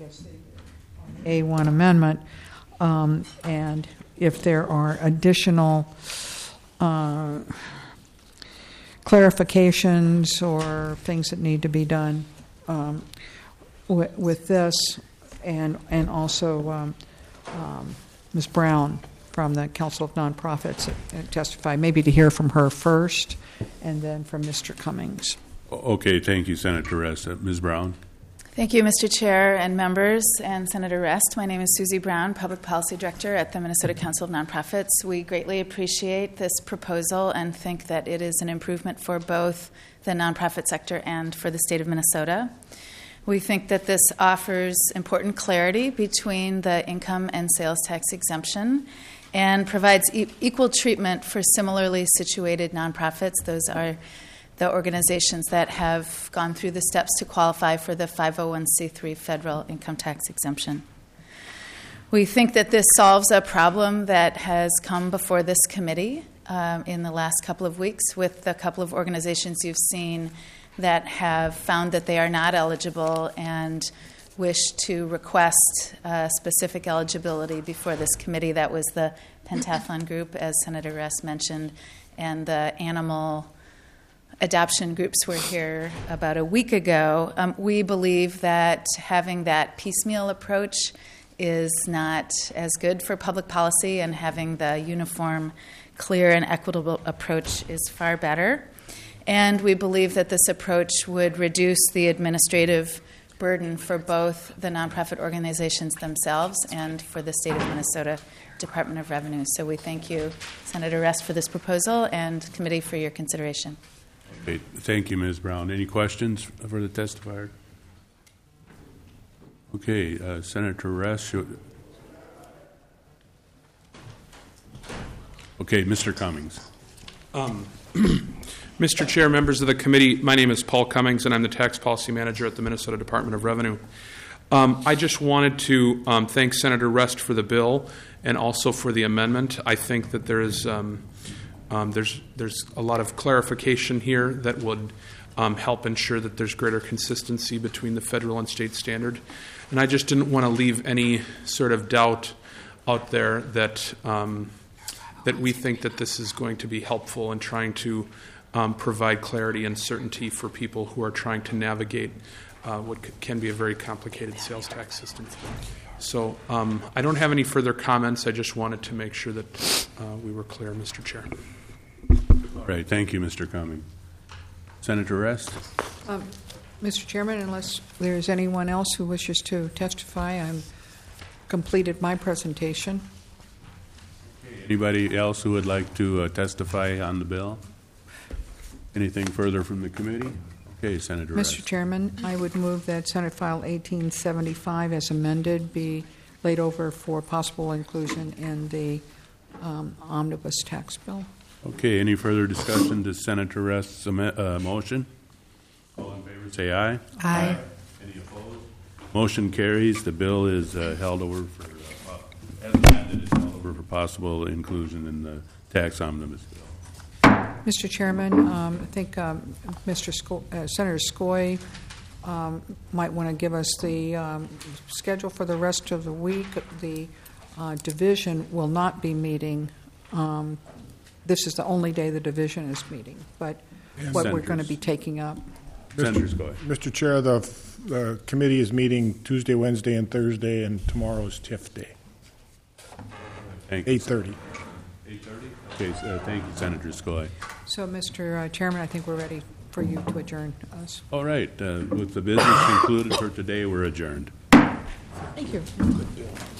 A one amendment, um, and if there are additional uh, clarifications or things that need to be done um, with, with this, and and also um, um, Miz Brown from the Council of Nonprofits testify, maybe to hear from her first, and then from Mister Cummings.
Okay, thank you, Senator Rest. Uh, Miz Brown.
Thank you, Mister Chair and members, and Senator Rest. My name is Susie Brown, Public Policy Director at the Minnesota Council of Nonprofits. We greatly appreciate this proposal and think that it is an improvement for both the nonprofit sector and for the state of Minnesota. We think that this offers important clarity between the income and sales tax exemption and provides e- equal treatment for similarly situated nonprofits. Those are the organizations that have gone through the steps to qualify for the five oh one c three federal income tax exemption. We think that this solves a problem that has come before this committee um, in the last couple of weeks with a couple of organizations you've seen that have found that they are not eligible and wish to request uh, specific eligibility before this committee. That was the Pentathlon Group, as Senator Rest mentioned, and the animal adoption groups were here about a week ago. Um, we believe that having that piecemeal approach is not as good for public policy, and having the uniform, clear, and equitable approach is far better. And we believe that this approach would reduce the administrative burden for both the nonprofit organizations themselves and for the state of Minnesota Department of Revenue. So we thank you, Senator Rest, for this proposal, and committee for your consideration.
Okay, thank you, Miz Brown. Any questions for the testifier? Okay, uh, Senator Rest. Should... Okay, Mister Cummings.
Um, Mister Chair, members of the committee, my name is Paul Cummings, and I'm the Tax Policy Manager at the Minnesota Department of Revenue. Um, I just wanted to um, thank Senator Rest for the bill and also for the amendment. I think that there is um, um, there's there's a lot of clarification here that would um, help ensure that there's greater consistency between the federal and state standard. And I just didn't want to leave any sort of doubt out there that um, that we think that this is going to be helpful in trying to Um, provide clarity and certainty for people who are trying to navigate uh, what c- can be a very complicated sales tax system. So um, I don't have any further comments. I just wanted to make sure that uh, we were clear, Mister Chair.
All right, thank you, Mister Cummings. Senator Rest.
Um, Mister Chairman, unless there's anyone else who wishes to testify, I've completed my presentation.
Anybody else who would like to uh, testify on the bill? Anything further from the committee? Okay, Senator
Mister
Rest.
Chairman, I would move that Senate File eighteen seventy-five as amended be laid over for possible inclusion in the um, omnibus tax bill.
Okay, any further discussion to Senator Rest's uh, motion? All in favor, say aye.
Aye.
Any opposed? Motion carries. The bill is uh, held over for, uh, as amended, is held over for possible inclusion in the tax omnibus bill.
Mister Chairman, um, I think um, Mister Sco- uh, Senator Skoye um, might want to give us the um, schedule for the rest of the week. The uh, division will not be meeting. Um, this is the only day the division is meeting, but
And
what we're
Senators.
going to be taking up.
Senator Skoye.
Mister Chair, the uh, committee is meeting Tuesday, Wednesday, and Thursday, and tomorrow is TIF day.
Thank you.
eight thirty.
eight thirty? Okay, so, uh, thank you, Senator Skoye.
So, Mister Uh, Chairman, I think we're ready for you to adjourn us.
All right, uh, with the business concluded for today, we're adjourned.
Thank you.